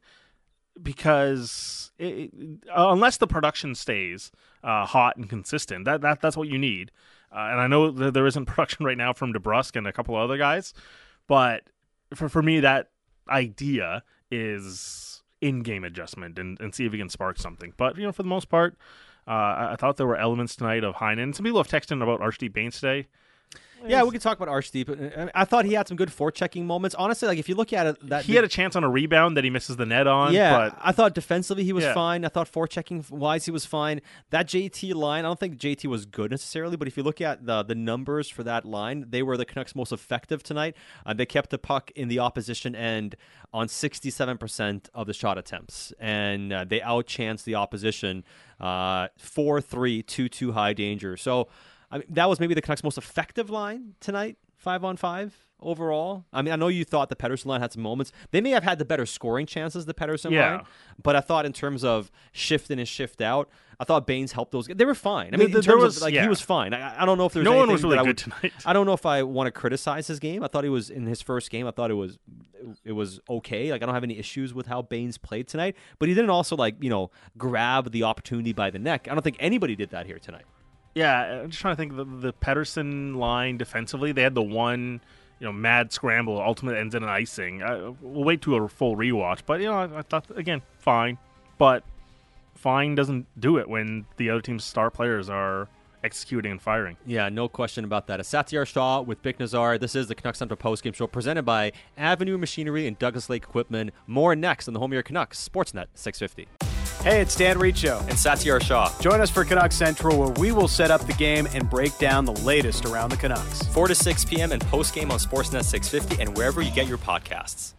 because unless the production stays hot and consistent, that's what you need. And I know that there isn't production right now from DeBrusk and a couple of other guys, but for me, that idea is in-game adjustment and see if we can spark something. But, for the most part, I thought there were elements tonight of Heinen. Some people have texted in about Archdeep Bains today. Yeah, we can talk about Archdeep. I thought he had some good forechecking moments. Honestly, if you look at it, he had a chance on a rebound that he misses the net on. Yeah, but I thought defensively he was fine. I thought forechecking wise he was fine. That JT line, I don't think JT was good necessarily, but if you look at the numbers for that line, they were the Canucks' most effective tonight. They kept the puck in the opposition end on 67% of the shot attempts, and they outchanced the opposition 4-3, 2-2 high danger. So. That was maybe the Canucks' most effective line tonight, 5-on-5 overall. I know you thought the Pettersson line had some moments. They may have had the better scoring chances, the Pettersson line. But I thought in terms of shift in and shift out, I thought Bains helped those guys. They were fine. In terms of he was fine. I don't know if there's no anything one was really that good tonight. I don't know if I want to criticize his game. I thought he was in his first game. I thought it was okay. I don't have any issues with how Bains played tonight. But he didn't also grab the opportunity by the neck. I don't think anybody did that here tonight. Yeah, I'm just trying to think of the Pettersson line defensively. They had the one, mad scramble, ultimately ends in an icing. We'll wait to a full rewatch, but I thought again, fine, but fine doesn't do it when the other team's star players are executing and firing. Yeah, no question about that. Satyar Shah with Bik Nazar. This is the Canucks Central postgame show presented by Avenue Machinery and Douglas Lake Equipment. More next on the home of your Canucks, Sportsnet 650. Hey, it's Dan Riccio and Satyar Shah. Join us for Canucks Central, where we will set up the game and break down the latest around the Canucks. 4 to 6 p.m. and postgame on Sportsnet 650 and wherever you get your podcasts.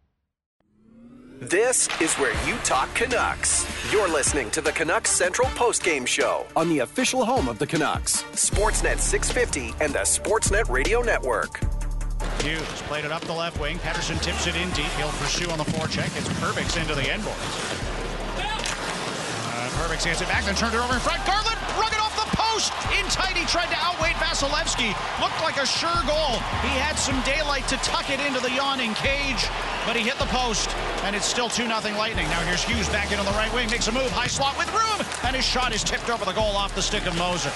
This is where you talk Canucks. You're listening to the Canucks Central postgame show on the official home of the Canucks, Sportsnet 650 and the Sportsnet Radio Network. Hughes played it up the left wing. Pettersson tips it in deep. He'll pursue on the forecheck. It's Perbix into the end boards. Perbix hands it back, then turned it over in front. Garland rung it off the post. In tight, he tried to outweight Vasilevsky. Looked like a sure goal. He had some daylight to tuck it into the yawning cage, but he hit the post, and it's still 2-0 Lightning. Now here's Hughes back in on the right wing, makes a move, high slot with room, and his shot is tipped over the goal off the stick of Moser.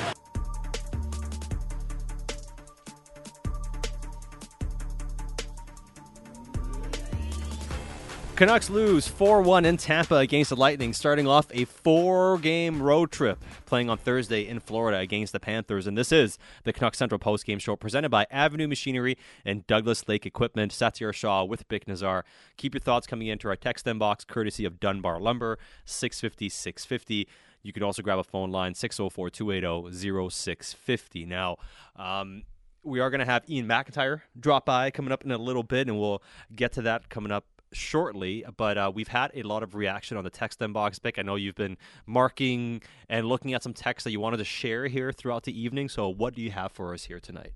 Canucks lose 4-1 in Tampa against the Lightning, starting off a 4-game road trip, playing on Thursday in Florida against the Panthers. And this is the Canucks Central postgame show presented by Avenue Machinery and Douglas Lake Equipment. Satyar Shah with Bik Nazar. Keep your thoughts coming into our text inbox, courtesy of Dunbar Lumber, 650-650. You can also grab a phone line, 604-280-0650. Now, we are going to have Ian McIntyre drop by coming up in a little bit, and we'll get to that coming up shortly, but we've had a lot of reaction on the text inbox, Bik. I know you've been marking and looking at some texts that you wanted to share here throughout the evening, so what do you have for us here tonight?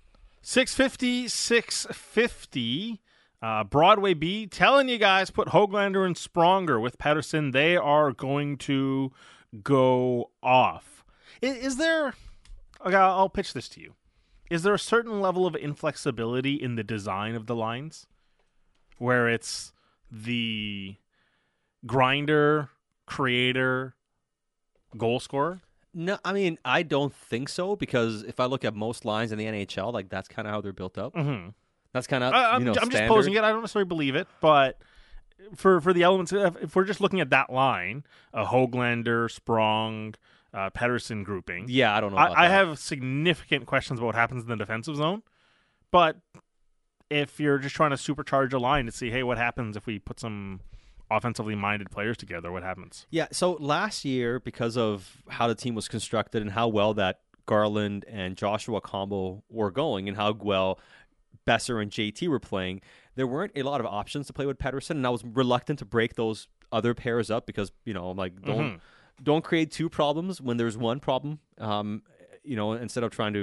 650 Broadway B telling you guys, put Höglander and Spronger with Pettersson. They are going to go off. Is there, okay, I'll pitch this to you. Is there a certain level of inflexibility in the design of the lines where it's the grinder, creator, goal scorer? No, I don't think so, because if I look at most lines in the NHL, that's kind of how they're built up. Mm-hmm. That's kind of I'm just posing it. I don't necessarily believe it, but for the elements, if we're just looking at that line, a Höglander, Sprong, Pettersson grouping. Yeah, I don't know about I that. have significant questions about what happens in the defensive zone, but if you're just trying to supercharge a line to see, hey, what happens if we put some offensively minded players together, what happens? Yeah, so last year, because of how the team was constructed and how well that Garland and Joshua combo were going and how well Besser and JT were playing, there weren't a lot of options to play with Pettersson, and I was reluctant to break those other pairs up because, I'm like, don't create two problems when there's one problem, instead of trying to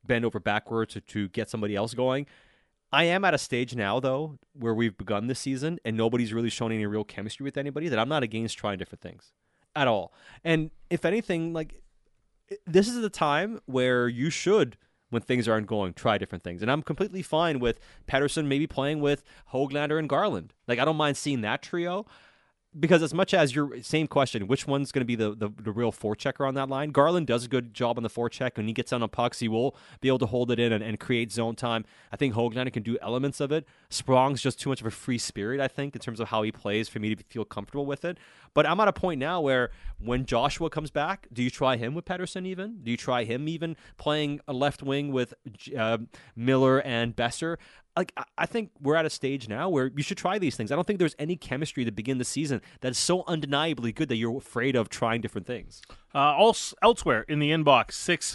bend over backwards to get somebody else going. I am at a stage now, though, where we've begun this season and nobody's really shown any real chemistry with anybody, that I'm not against trying different things at all. And if anything, like, this is the time where you should, when things aren't going, try different things. And I'm completely fine with Pettersson maybe playing with Höglander and Garland. Like, I don't mind seeing that trio. Because as much as your same question, which one's going to be the real forechecker on that line? Garland does a good job on the forecheck. When he gets on the pucks, he will be able to hold it in and create zone time. I think Höglander can do elements of it. Sprong's just too much of a free spirit, I think, in terms of how he plays for me to feel comfortable with it. But I'm at a point now where when Joshua comes back, do you try him with Pettersson even? Do you try him even playing a left wing with Miller and Besser? Like, I think we're at a stage now where you should try these things. I don't think there's any chemistry to begin the season that is so undeniably good that you're afraid of trying different things. Elsewhere in the inbox,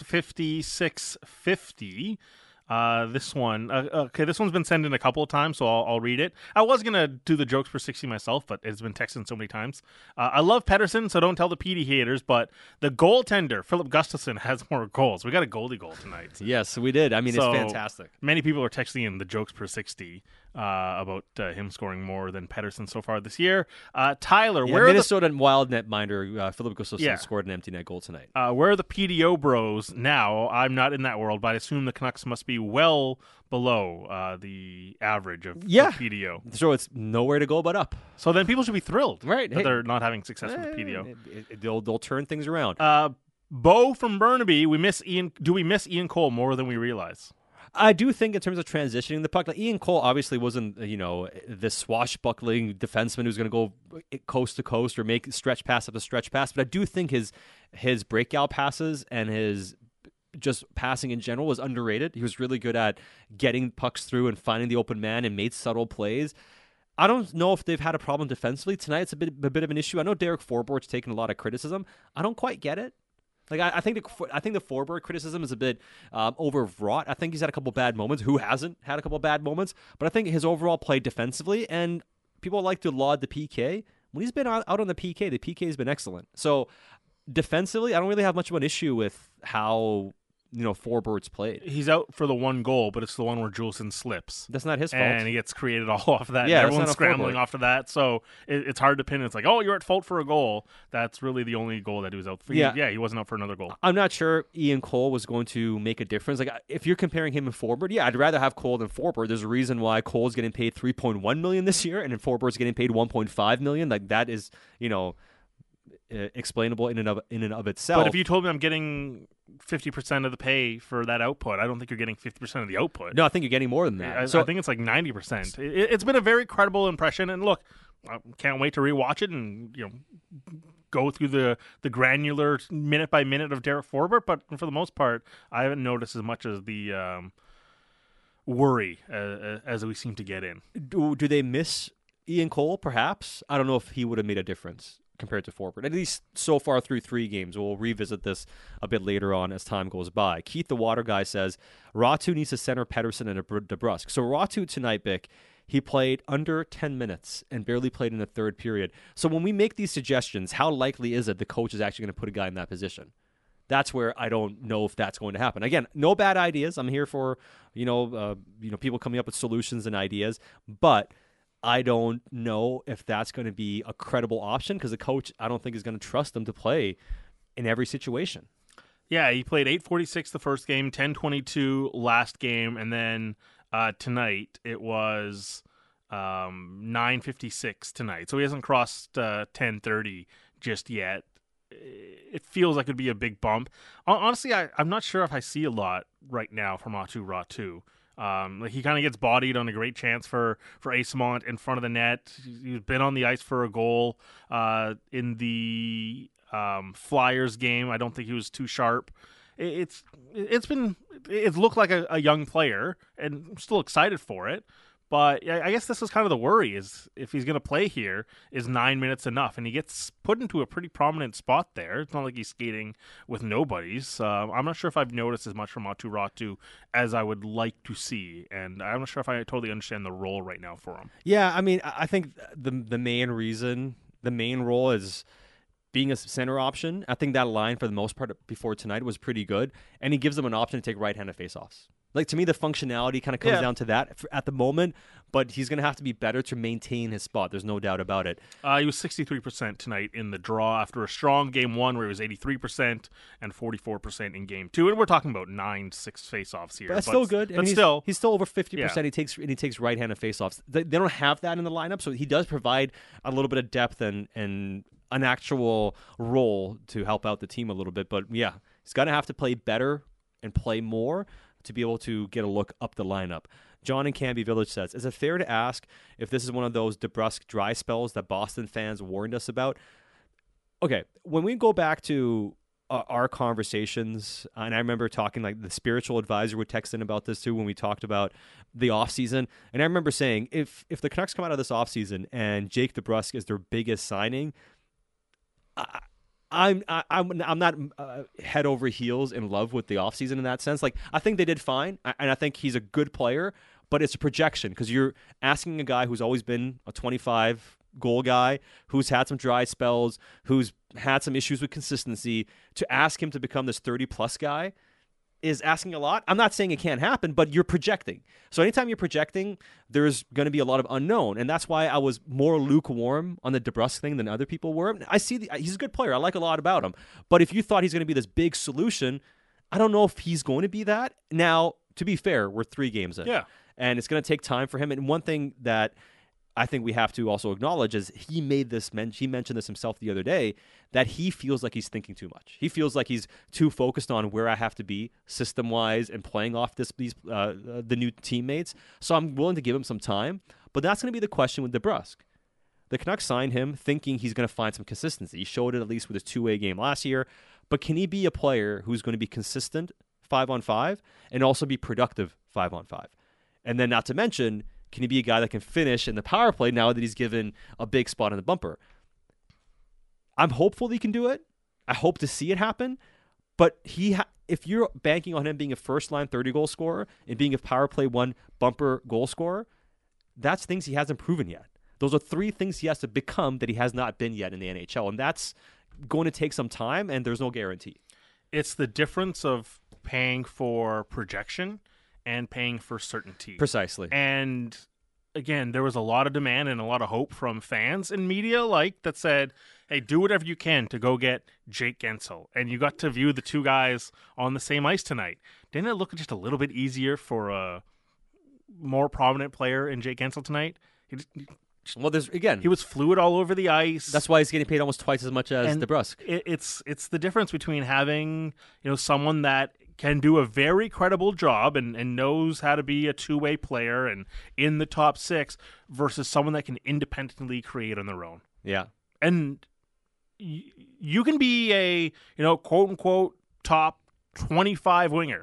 650. This one, okay, this one's been sent in a couple of times, so I'll read it. I was going to do the jokes for 60 myself, but it's been texted so many times. I love Pettersson, so don't tell the PD haters, but the goaltender, Philip Gustafsson, has more goals. We got a goalie goal tonight. Yes, we did. I mean, it's fantastic. Many people are texting in the jokes per 60 about him scoring more than Pettersson so far this year. Tyler, where Minnesota Wild netminder Philip Gustafsson scored an empty net goal tonight. Where are the PDO bros now? I'm not in that world, but I assume the Canucks must be well below the average of PDO. So it's nowhere to go but up. So then people should be thrilled that they're not having success with PDO. They'll turn things around. Bo from Burnaby, do we miss Ian Cole more than we realize? I do think in terms of transitioning the puck, like Ian Cole obviously wasn't, this swashbuckling defenseman who's going to go coast to coast or make stretch pass after stretch pass. But I do think his breakout passes and his just passing in general was underrated. He was really good at getting pucks through and finding the open man and made subtle plays. I don't know if they've had a problem defensively. Tonight it's a bit of an issue. I know Derek Forbort's taken a lot of criticism. I don't quite get it. Like I think the Forbort criticism is a bit overwrought. I think he's had a couple bad moments. Who hasn't had a couple bad moments? But I think his overall play defensively, and people like to laud the PK. When he's been out on the PK has been excellent. So defensively, I don't really have much of an issue with how Forbort's played. He's out for the one goal, but it's the one where Juleson slips. That's not his fault. And he gets created all off of that. Yeah, everyone's scrambling off of that. So it's hard to pin. It's like, oh, you're at fault for a goal. That's really the only goal that he was out for. Yeah, he wasn't out for another goal. I'm not sure Ian Cole was going to make a difference. Like, if you're comparing him and Forbort, I'd rather have Cole than Forbort. There's a reason why Cole's getting paid $3.1 million this year, and then Forbort's getting paid $1.5 million. Like, that is, explainable in and of itself. But if you told me I'm getting 50% of the pay for that output, I don't think you're getting 50% of the output. No, I think you're getting more than that. I think it's like 90%. It's been a very credible impression, and look, I can't wait to rewatch it and go through the granular minute by minute of Derek Forbort. But for the most part, I haven't noticed as much as the worry as we seem to get in. Do they miss Ian Cole? Perhaps. I don't know if he would have made a difference compared to Forbort, at least so far through 3 games. We'll revisit this a bit later on as time goes by. Keith the Water Guy says, Ratu needs to center Pettersson and DeBrusk. So Ratu tonight, Bick, he played under 10 minutes and barely played in the third period. So when we make these suggestions, how likely is it the coach is actually going to put a guy in that position? That's where I don't know if that's going to happen. Again, no bad ideas. I'm here for, people coming up with solutions and ideas, but I don't know if that's going to be a credible option because the coach, I don't think, is going to trust them to play in every situation. Yeah, he played 8:46 the first game, 10:22 last game, and then tonight it was 9:56 tonight. So he hasn't crossed 10:30 just yet. It feels like it'd be a big bump. Honestly, I'm not sure if I see a lot right now from Ratu. He kind of gets bodied on a great chance for Eyssimont in front of the net. He's been on the ice for a goal in the Flyers game. I don't think he was too sharp. It's looked like a young player, and I'm still excited for it. But I guess this is kind of the worry, is if he's going to play here, is 9 minutes enough? And he gets put into a pretty prominent spot there. It's not like he's skating with nobodies. I'm not sure if I've noticed as much from Ratu as I would like to see. And I'm not sure if I totally understand the role right now for him. Yeah, I mean, I think the main role is being a center option. I think that line for the most part before tonight was pretty good, and he gives them an option to take right-handed faceoffs. Like, to me, the functionality kind of comes down to that at the moment, but he's going to have to be better to maintain his spot. There's no doubt about it. He was 63% tonight in the draw after a strong game one where he was 83% and 44% in game two. And we're talking about 9-6 faceoffs here. But that's still good. But he's still over 50%. Yeah. He takes right-handed faceoffs. They don't have that in the lineup, so he does provide a little bit of depth and an actual role to help out the team a little bit. But yeah, he's going to have to play better and play more to be able to get a look up the lineup. John in Canby Village says, is it fair to ask if this is one of those DeBrusk dry spells that Boston fans warned us about? Okay, when we go back to our conversations, and I remember talking, like, the spiritual advisor would text in about this too when we talked about the offseason, and I remember saying, if the Canucks come out of this offseason and Jake DeBrusk is their biggest signing, I'm not head over heels in love with the offseason in that sense. Like, I think they did fine, and I think he's a good player, but it's a projection because you're asking a guy who's always been a 25-goal guy, who's had some dry spells, who's had some issues with consistency, to ask him to become this 30-plus guy is asking a lot. I'm not saying it can't happen, but you're projecting. So anytime you're projecting, there's going to be a lot of unknown, and that's why I was more lukewarm on the DeBrusk thing than other people were. I see he's a good player. I like a lot about him. But if you thought he's going to be this big solution, I don't know if he's going to be that. Now, to be fair, we're 3 games in. Yeah. And it's going to take time for him. And one thing that I think we have to also acknowledge is he mentioned this himself the other day, that he feels like he's thinking too much. He feels like he's too focused on where I have to be system-wise and playing off the new teammates. So I'm willing to give him some time, but that's going to be the question with DeBrusk. The Canucks signed him thinking he's going to find some consistency. He showed it at least with his two-way game last year, but can he be a player who's going to be consistent 5-on-5 and also be productive 5-on-5? And then, not to mention, can he be a guy that can finish in the power play now that he's given a big spot in the bumper? I'm hopeful that he can do it. I hope to see it happen. But if you're banking on him being a first-line 30-goal scorer and being a power play 1 bumper goal scorer, that's things he hasn't proven yet. Those are 3 things he has to become that he has not been yet in the NHL. And that's going to take some time, and there's no guarantee. It's the difference of paying for projection and paying for certainty. Precisely. And again, there was a lot of demand and a lot of hope from fans and media that said, hey, do whatever you can to go get Jake Guentzel. And you got to view the 2 guys on the same ice tonight. Didn't it look just a little bit easier for a more prominent player in Jake Guentzel tonight? He was fluid all over the ice. That's why he's getting paid almost twice as much as DeBrusk. It's the difference between having someone that can do a very credible job and knows how to be a two-way player and in the top 6 versus someone that can independently create on their own. Yeah. And you can be a, quote-unquote top 25 winger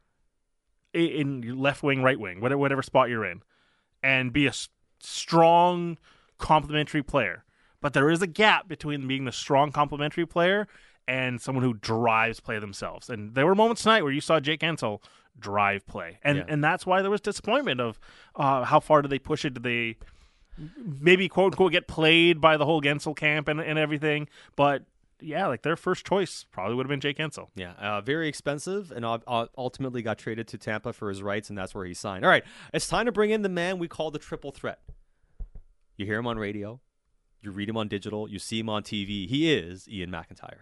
in left wing, right wing, whatever spot you're in, and be a strong complementary player. But there is a gap between being the strong complementary player and someone who drives play themselves. And there were moments tonight where you saw Jake Guentzel drive play. And that's why there was disappointment of how far did they push it? Did they maybe, quote-unquote, get played by the whole Guentzel camp and everything? But, yeah, their first choice probably would have been Jake Guentzel. Yeah, very expensive, and ultimately got traded to Tampa for his rights, and that's where he signed. All right, it's time to bring in the man we call the triple threat. You hear him on radio, you read him on digital, you see him on TV. He is Ian McIntyre.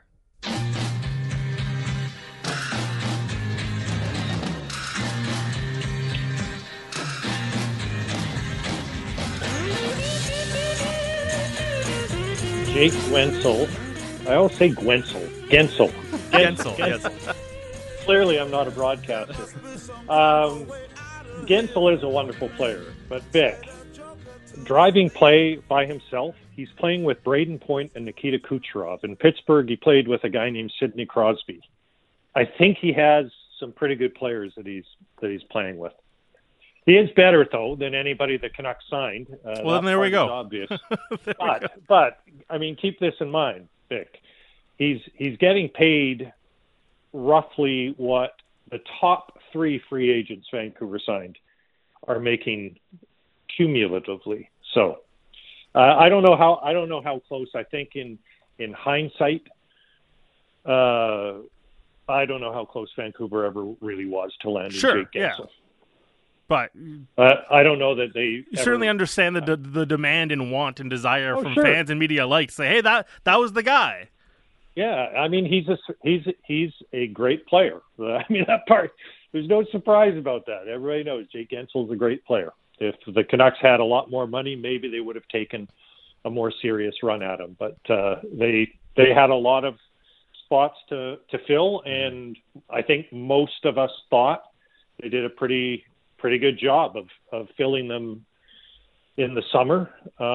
Jake Guentzel. I always say Guentzel. Guentzel. Yes. Clearly, I'm not a broadcaster. Guentzel is a wonderful player, but Vic, driving play by himself, he's playing with Braden Point and Nikita Kucherov. In Pittsburgh, he played with a guy named Sidney Crosby. I think he has some pretty good players that he's playing with. He is better, though, than anybody the Canucks signed. Well, then there we go. Obvious. But, I mean, keep this in mind, Vic. He's getting paid roughly what the top 3 free agents Vancouver signed are making cumulatively. So I don't know how close. I think in in hindsight, I don't know how close Vancouver ever really was to landing Jake Gensel. But I don't know that they certainly understand the demand and want and desire from fans and media alike to say, hey, that was the guy. Yeah, I mean, he's a great player. I mean, that part, there's no surprise about that. Everybody knows Jake Gensel's a great player. If the Canucks had a lot more money, maybe they would have taken a more serious run at him. But they had a lot of spots to fill, and I think most of us thought they did a pretty good job of filling them in the summer.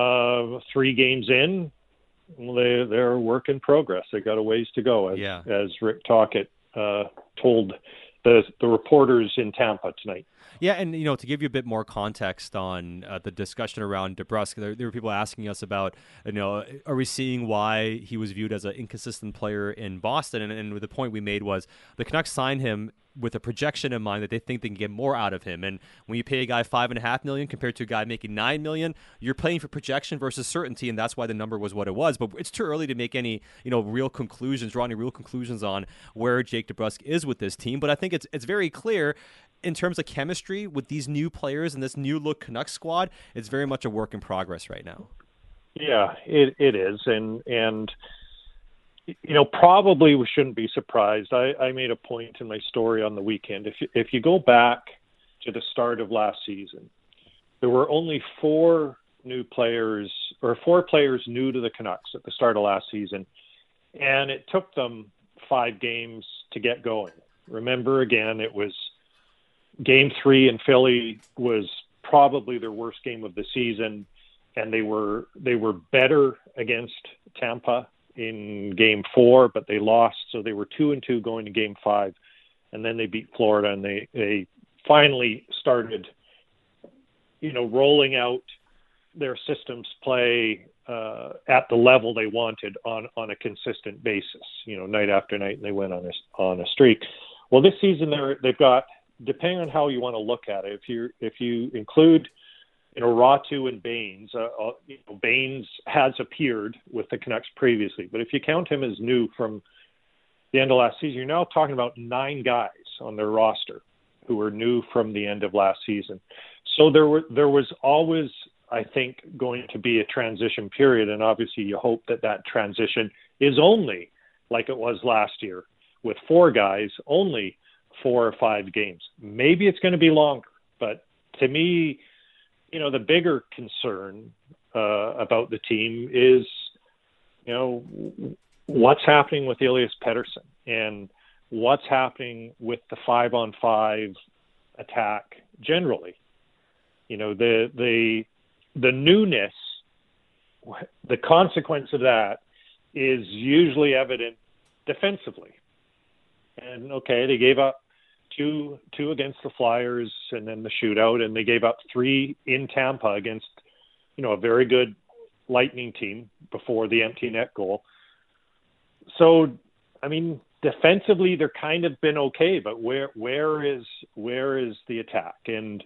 3 games in, they're a work in progress. They got a ways to go, as Rick Tocchet told the reporters in Tampa tonight. Yeah, and to give you a bit more context on the discussion around DeBrusk, there were people asking us about, are we seeing why he was viewed as an inconsistent player in Boston? And the point we made was the Canucks signed him with a projection in mind that they think they can get more out of him. And when you pay a guy $5.5 million compared to a guy making $9 million, you're playing for projection versus certainty, and that's why the number was what it was. But it's too early to make any draw any real conclusions on where Jake DeBrusk is with this team. But I think it's very clear in terms of chemistry with these new players and this new look Canucks squad, it's very much a work in progress right now. Yeah, it is, and probably we shouldn't be surprised. I made a point in my story on the weekend. If you go back to the start of last season, there were only 4 players new to the Canucks at the start of last season, and it took them 5 games to get going. Remember, again, it was Game 3 in Philly was probably their worst game of the season, and they were better against Tampa in Game 4, but they lost, so they were 2-2 going to Game 5, and then they beat Florida, and they finally started, rolling out their systems play at the level they wanted on a consistent basis, night after night, and they went on a streak. Well, this season they've got, depending on how you want to look at it, if you include Ratu and Baines, Baines has appeared with the Canucks previously, but if you count him as new from the end of last season, you're now talking about 9 guys on their roster who were new from the end of last season. So there was always, I think, going to be a transition period, and obviously you hope that transition is only like it was last year with 4 guys, only 4 or 5 games. Maybe it's going to be longer, but to me, the bigger concern about the team is, what's happening with Elias Pettersson and what's happening with the 5-on-5 attack generally. The newness, the consequence of that is usually evident defensively. And okay, they gave up two against the Flyers and then the shootout, and they gave up 3 in Tampa against, a very good Lightning team before the empty net goal. So, I mean, defensively they're kind of been okay, but where is the attack? And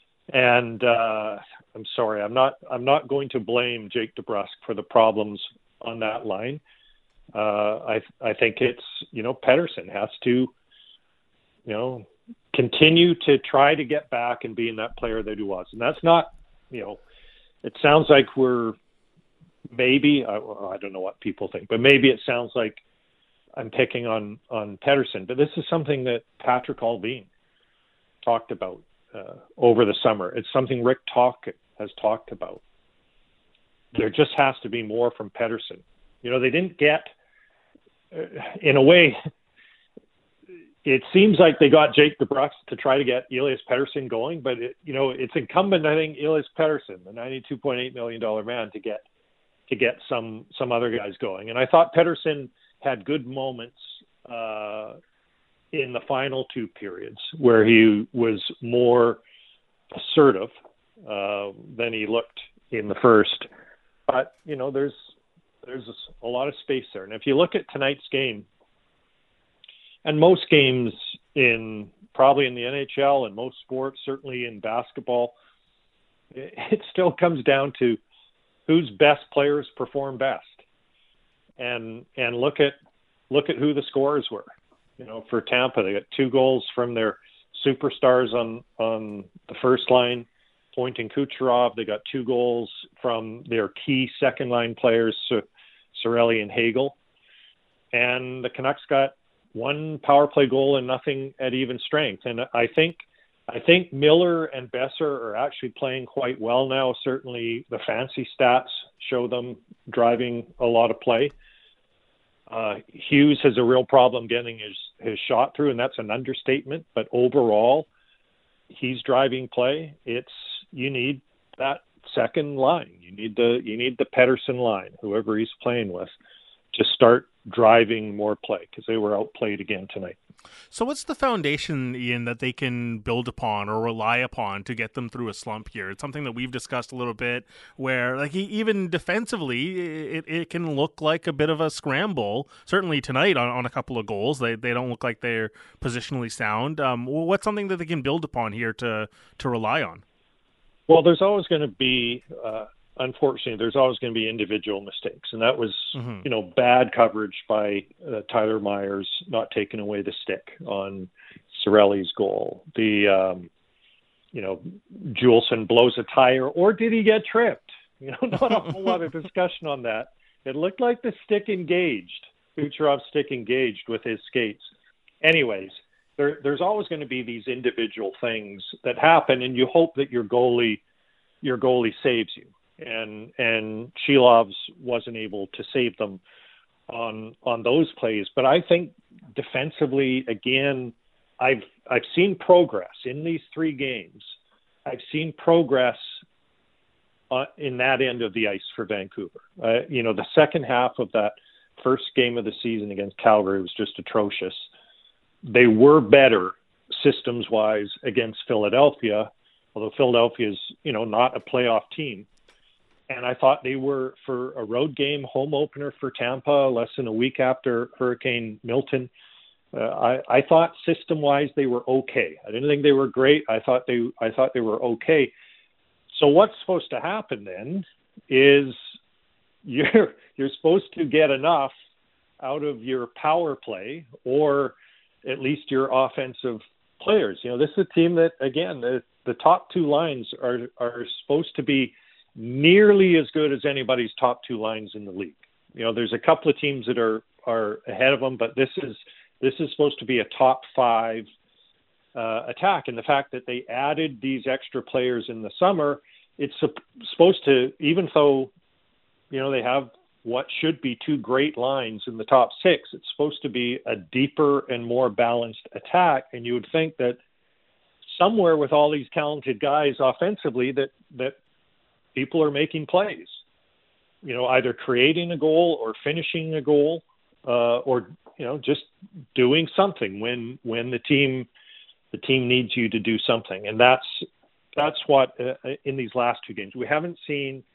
I'm sorry, I'm not going to blame Jake DeBrusk for the problems on that line. I think it's, Pettersson has to, continue to try to get back and being that player that he was. And that's not, it sounds like we're maybe, I don't know what people think, but maybe it sounds like I'm picking on Pettersson. But this is something that Patrick Allvin talked about over the summer. It's something Rick Tocchet has talked about. There just has to be more from Pettersson. They didn't get, in a way, it seems like they got Jake DeBrusk to try to get Elias Pettersson going, but it's incumbent, I think, Elias Pettersson, the $92.8 million man, to get some other guys going. And I thought Pettersson had good moments in the final 2 periods where he was more assertive than he looked in the first. But there's a lot of space there. And if you look at tonight's game, and most games probably in the NHL and most sports, certainly in basketball, it still comes down to whose best players perform best. and look at who the scorers were. For Tampa, they got 2 goals from their superstars on the first line, Point and Kucherov. They got 2 goals from their key second line players, Cirelli and Hagel. And the Canucks got 1 power play goal and nothing at even strength. And I think Miller and Besser are actually playing quite well now. Certainly the fancy stats show them driving a lot of play. Hughes has a real problem getting his shot through, and that's an understatement. But overall, he's driving play. You need that second line. You need the Pettersson line, whoever he's playing with, to start driving more play, because they were outplayed again tonight. So what's the foundation, Ian, that they can build upon or rely upon to get them through a slump here? It's something that we've discussed a little bit, where even defensively, it can look like a bit of a scramble. Certainly tonight on a couple of goals, they don't look like they're positionally sound. What's something that they can build upon here to rely on? Well, there's always going to be, unfortunately, there's always going to be individual mistakes. And that was, bad coverage by Tyler Myers not taking away the stick on Cirelli's goal. Juleson blows a tire, or did he get tripped? Not a whole lot of discussion on that. It looked like the stick engaged, Kucherov's stick engaged with his skates. Anyways, there's always going to be these individual things that happen, and you hope that your goalie saves you. And Shilov's wasn't able to save them on those plays. But I think defensively, again, I've seen progress in these 3 games. I've seen progress in that end of the ice for Vancouver. The second half of that first game of the season against Calgary was just atrocious. They were better systems-wise against Philadelphia, although Philadelphia is, not a playoff team. And I thought they were, for a road game home opener for Tampa, less than a week after Hurricane Milton, I thought system-wise they were okay. I didn't think they were great. I thought they were okay. So what's supposed to happen then is you're supposed to get enough out of your power play, or at least your offensive players. This is a team that, again, the top 2 lines are supposed to be nearly as good as anybody's top 2 lines in the league. There's a couple of teams that are ahead of them, but this is supposed to be a top 5 attack. And the fact that they added these extra players in the summer, it's supposed to, even though they have what should be 2 great lines in the top 6, it's supposed to be a deeper and more balanced attack. And you would think that somewhere with all these talented guys offensively that people are making plays, either creating a goal or finishing a goal, or just doing something when the team needs you to do something. And that's what in these last 2 games we haven't seen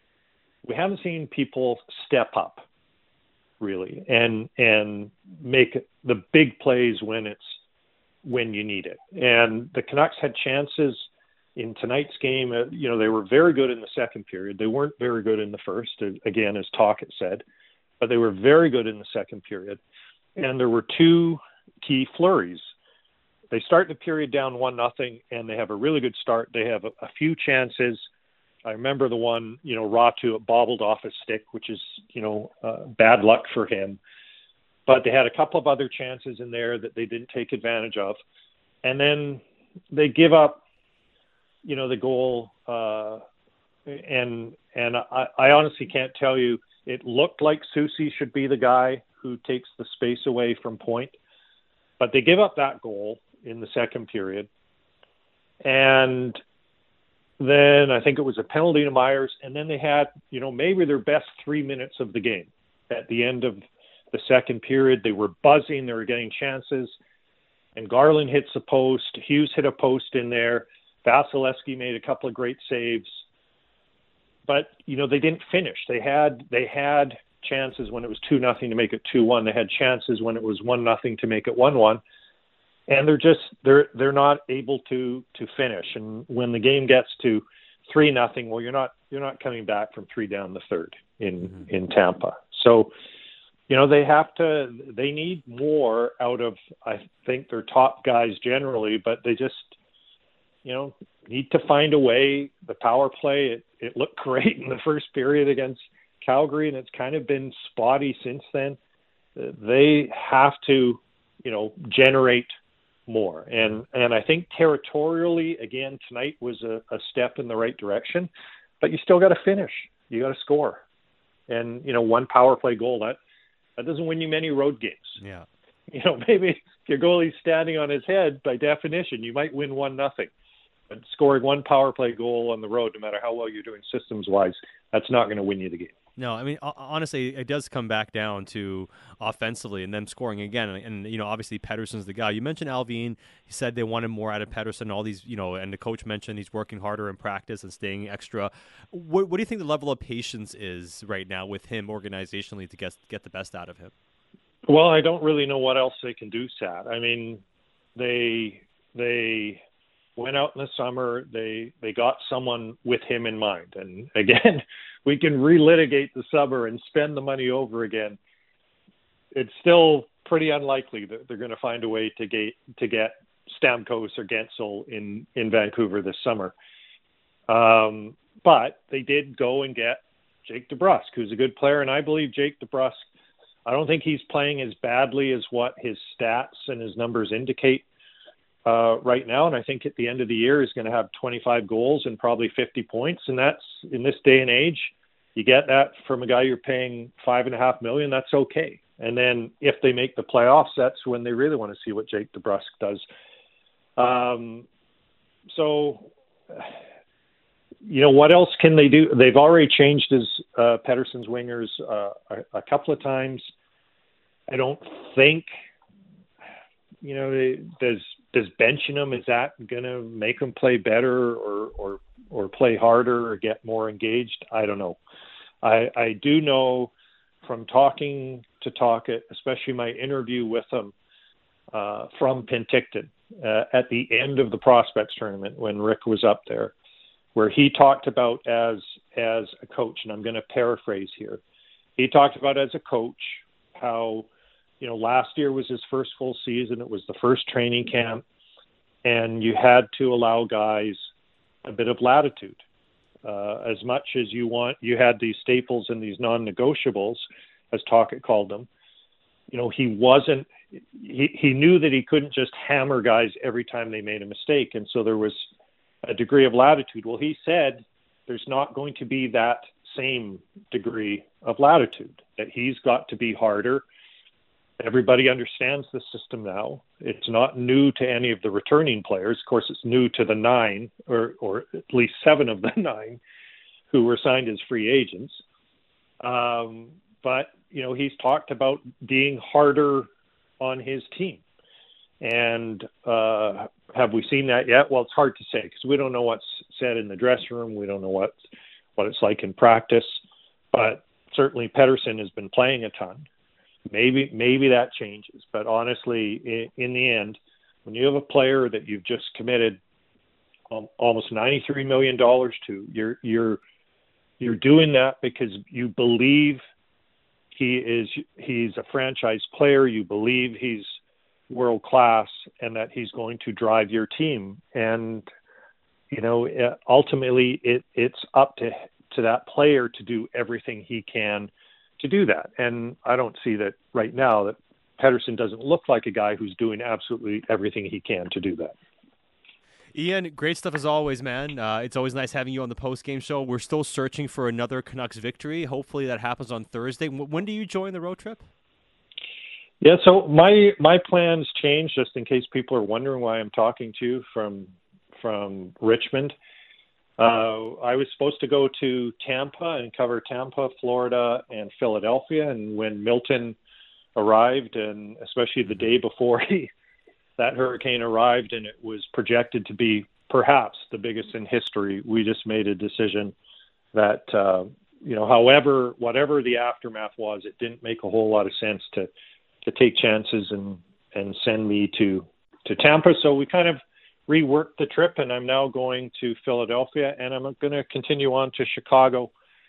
people step up really and make the big plays when you need it. And the Canucks had chances in tonight's game. They were very good in the second period. They weren't very good in the first, again, as Tocchet said, but they were very good in the second period. And there were 2 key flurries. They start the period down 1-0, and they have a really good start. They have a few chances. I remember the one, Ratu bobbled off his stick, which is, bad luck for him. But they had a couple of other chances in there that they didn't take advantage of. And then they give up, the goal. And I honestly can't tell you, it looked like Soucy should be the guy who takes the space away from Point. But they give up that goal in the second period. And then I think it was a penalty to Myers. And then they had, maybe their best 3 minutes of the game. At the end of the second period, they were buzzing. They were getting chances. And Garland hits a post. Hughes hit a post in there. Vasilevsky made a couple of great saves. But, they didn't finish. They had chances when it was 2-0 to make it 2-1. They had chances when it was 1-0 to make it 1-1. And they're not able to finish. And when the game gets to 3-0, well, you're not coming back from 3 down the third in Tampa. So they need more out of, I think, their top guys generally, but they just, need to find a way. The power play, it looked great in the first period against Calgary, and it's kind of been spotty since then. They have to, generate more. And I think territorially, again, tonight was a step in the right direction, but you still got to finish. You got to score. And, one power play goal, that doesn't win you many road games. Yeah. Maybe if your goalie's standing on his head, by definition, you might win 1-0. But scoring one power play goal on the road, no matter how well you're doing systems-wise, that's not going to win you the game. No, I mean, honestly, it does come back down to offensively and them scoring again. And obviously, Pettersson's the guy. You mentioned Alvin. He said they wanted more out of Pettersson. All these, and the coach mentioned he's working harder in practice and staying extra. What do you think the level of patience is right now with him organizationally to get the best out of him? Well, I don't really know what else they can do, Sat. I mean, they went out in the summer. They got someone with him in mind. And again, we can relitigate the summer and spend the money over again. It's still pretty unlikely that they're going to find a way to get Stamkos or Gensel in Vancouver this summer. But they did go and get Jake DeBrusk, who's a good player. And I believe Jake DeBrusk, I don't think he's playing as badly as what his stats and his numbers indicate right now. And I think at the end of the year, he's going to have 25 goals and probably 50 points. And that's, in this day and age, you get that from a guy you're paying $5.5 million. That's okay. And then if they make the playoffs, that's when they really want to see what Jake DeBrusk does. What else can they do? They've already changed his Pettersson's wingers a couple of times. I don't think, does benching them, is that going to make them play better or play harder or get more engaged? I don't know. I do know from talking to Tocchet, especially my interview with him from Penticton at the end of the prospects tournament when Rick was up there, where he talked about as a coach, and I'm going to paraphrase here. He talked about as a coach how, last year was his first full season. It was the first training camp, and you had to allow guys a bit of latitude. As much as you had these staples and these non-negotiables, as Tocchet called them. He knew that he couldn't just hammer guys every time they made a mistake, and so there was a degree of latitude. Well, he said there's not going to be that same degree of latitude, that he's got to be harder. Everybody understands the system now. It's not new to any of the returning players. Of course, it's new to the 9, or at least 7 of the 9 who were signed as free agents. But, he's talked about being harder on his team. And have we seen that yet? Well, it's hard to say because we don't know what's said in the dressing room. We don't know what it's like in practice. But certainly Pettersson has been playing a ton. Maybe that changes. But honestly, in the end, when you have a player that you've just committed almost $93 million to, you're doing that because you believe he's a franchise player. You believe he's world class and that he's going to drive your team. And, ultimately it's up to that player to do everything he can to do that. And I don't see that right now that Pettersson doesn't look like a guy who's doing absolutely everything he can to do that. Ian, great stuff as always, man. It's always nice having you on the post-game show. We're still searching for another Canucks victory. Hopefully that happens on Thursday. When do you join the road trip? Yeah, so my plans changed, just in case people are wondering why I'm talking to you from Richmond. I was supposed to go to Tampa and cover Tampa, Florida, and Philadelphia. And when Milton arrived, and especially the day before that hurricane arrived, and it was projected to be perhaps the biggest in history, we just made a decision that, whatever the aftermath was, it didn't make a whole lot of sense to take chances and send me to Tampa. So we kind of reworked the trip, and I'm now going to Philadelphia, and I'm going to continue on to Chicago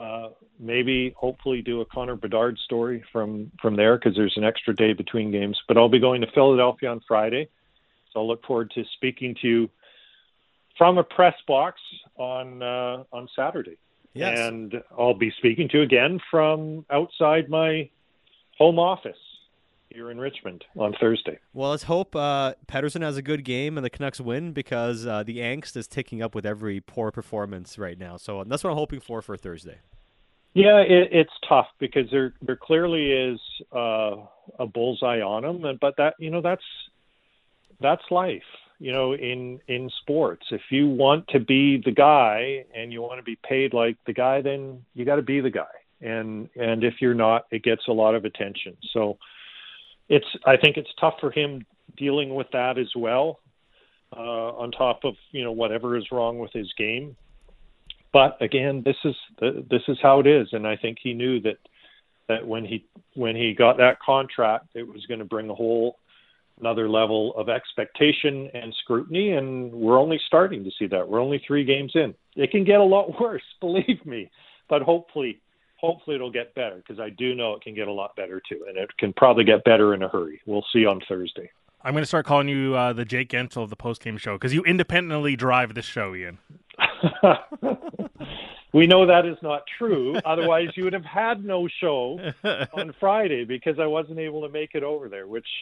maybe, hopefully, do a Connor Bedard story from there because there's an extra day between games. But I'll be going to Philadelphia on Friday, so I'll look forward to speaking to you from a press box on Saturday. Yes. And I'll be speaking to you again from outside my home office here in Richmond on Thursday. Well, let's hope Pettersson has a good game and the Canucks win because the angst is ticking up with every poor performance right now. So that's what I'm hoping for Thursday. Yeah, it's tough because there clearly is a bullseye on them, but that's life. In sports, if you want to be the guy and you want to be paid like the guy, then you got to be the guy. And if you're not, it gets a lot of attention. So I think it's tough for him dealing with that as well, on top of, whatever is wrong with his game. But again, this is how it is. And I think he knew that when he got that contract, it was going to bring a whole another level of expectation and scrutiny. And we're only starting to see that. We're only 3 games in. It can get a lot worse, believe me, but hopefully it'll get better because I do know it can get a lot better too. And it can probably get better in a hurry. We'll see on Thursday. I'm going to start calling you the Jake Gensel of the postgame show because you independently drive this show, Ian. We know that is not true. Otherwise, you would have had no show on Friday because I wasn't able to make it over there, which,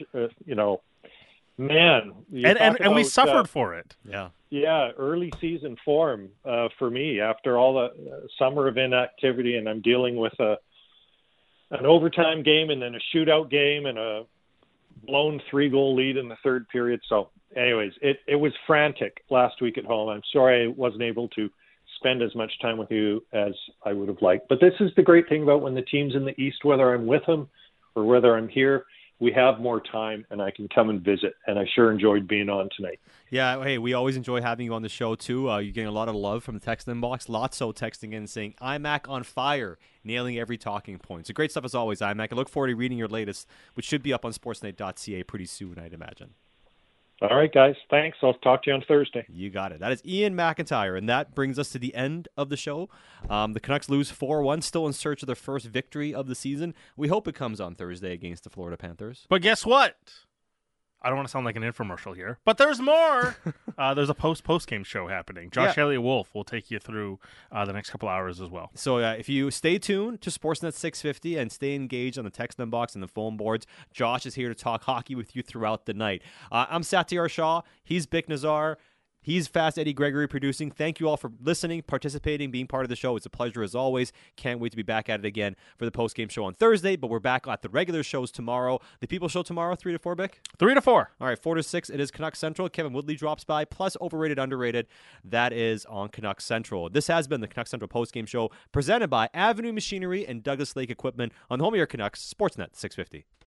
man. And we suffered for it. Yeah, early season form for me after all the summer of inactivity, and I'm dealing with an overtime game and then a shootout game and a blown 3-goal lead in the third period. So anyways, it was frantic last week at home. I'm sorry I wasn't able to spend as much time with you as I would have liked. But this is the great thing about when the team's in the East, whether I'm with them or whether I'm here, we have more time and I can come and visit. And I sure enjoyed being on tonight. Yeah, hey, we always enjoy having you on the show, too. You're getting a lot of love from the text inbox. Lotso texting in saying, iMac on fire, nailing every talking point. So great stuff as always, iMac. I look forward to reading your latest, which should be up on sportsnet.ca pretty soon, I'd imagine. All right, guys. Thanks. I'll talk to you on Thursday. You got it. That is Ian McIntyre, and that brings us to the end of the show. The Canucks lose 4-1, still in search of their first victory of the season. We hope it comes on Thursday against the Florida Panthers. But guess what? I don't want to sound like an infomercial here, but there's more. There's a post-game show happening. Josh Elliott Wolf will take you through the next couple hours as well. So if you stay tuned to Sportsnet 650 and stay engaged on the text inbox and the phone boards, Josh is here to talk hockey with you throughout the night. I'm Satyar Shah. He's Bick Nazar. He's Fast Eddie Gregory producing. Thank you all for listening, participating, being part of the show. It's a pleasure as always. Can't wait to be back at it again for the post-game show on Thursday, but we're back at the regular shows tomorrow. The People Show tomorrow, 3 to 4, Bick? 3 to 4. All right, 4 to 6, it is Canucks Central. Kevin Woodley drops by, plus Overrated, Underrated. That is on Canucks Central. This has been the Canucks Central post-game show presented by Avenue Machinery and Douglas Lake Equipment on the home of your Canucks, Sportsnet 650.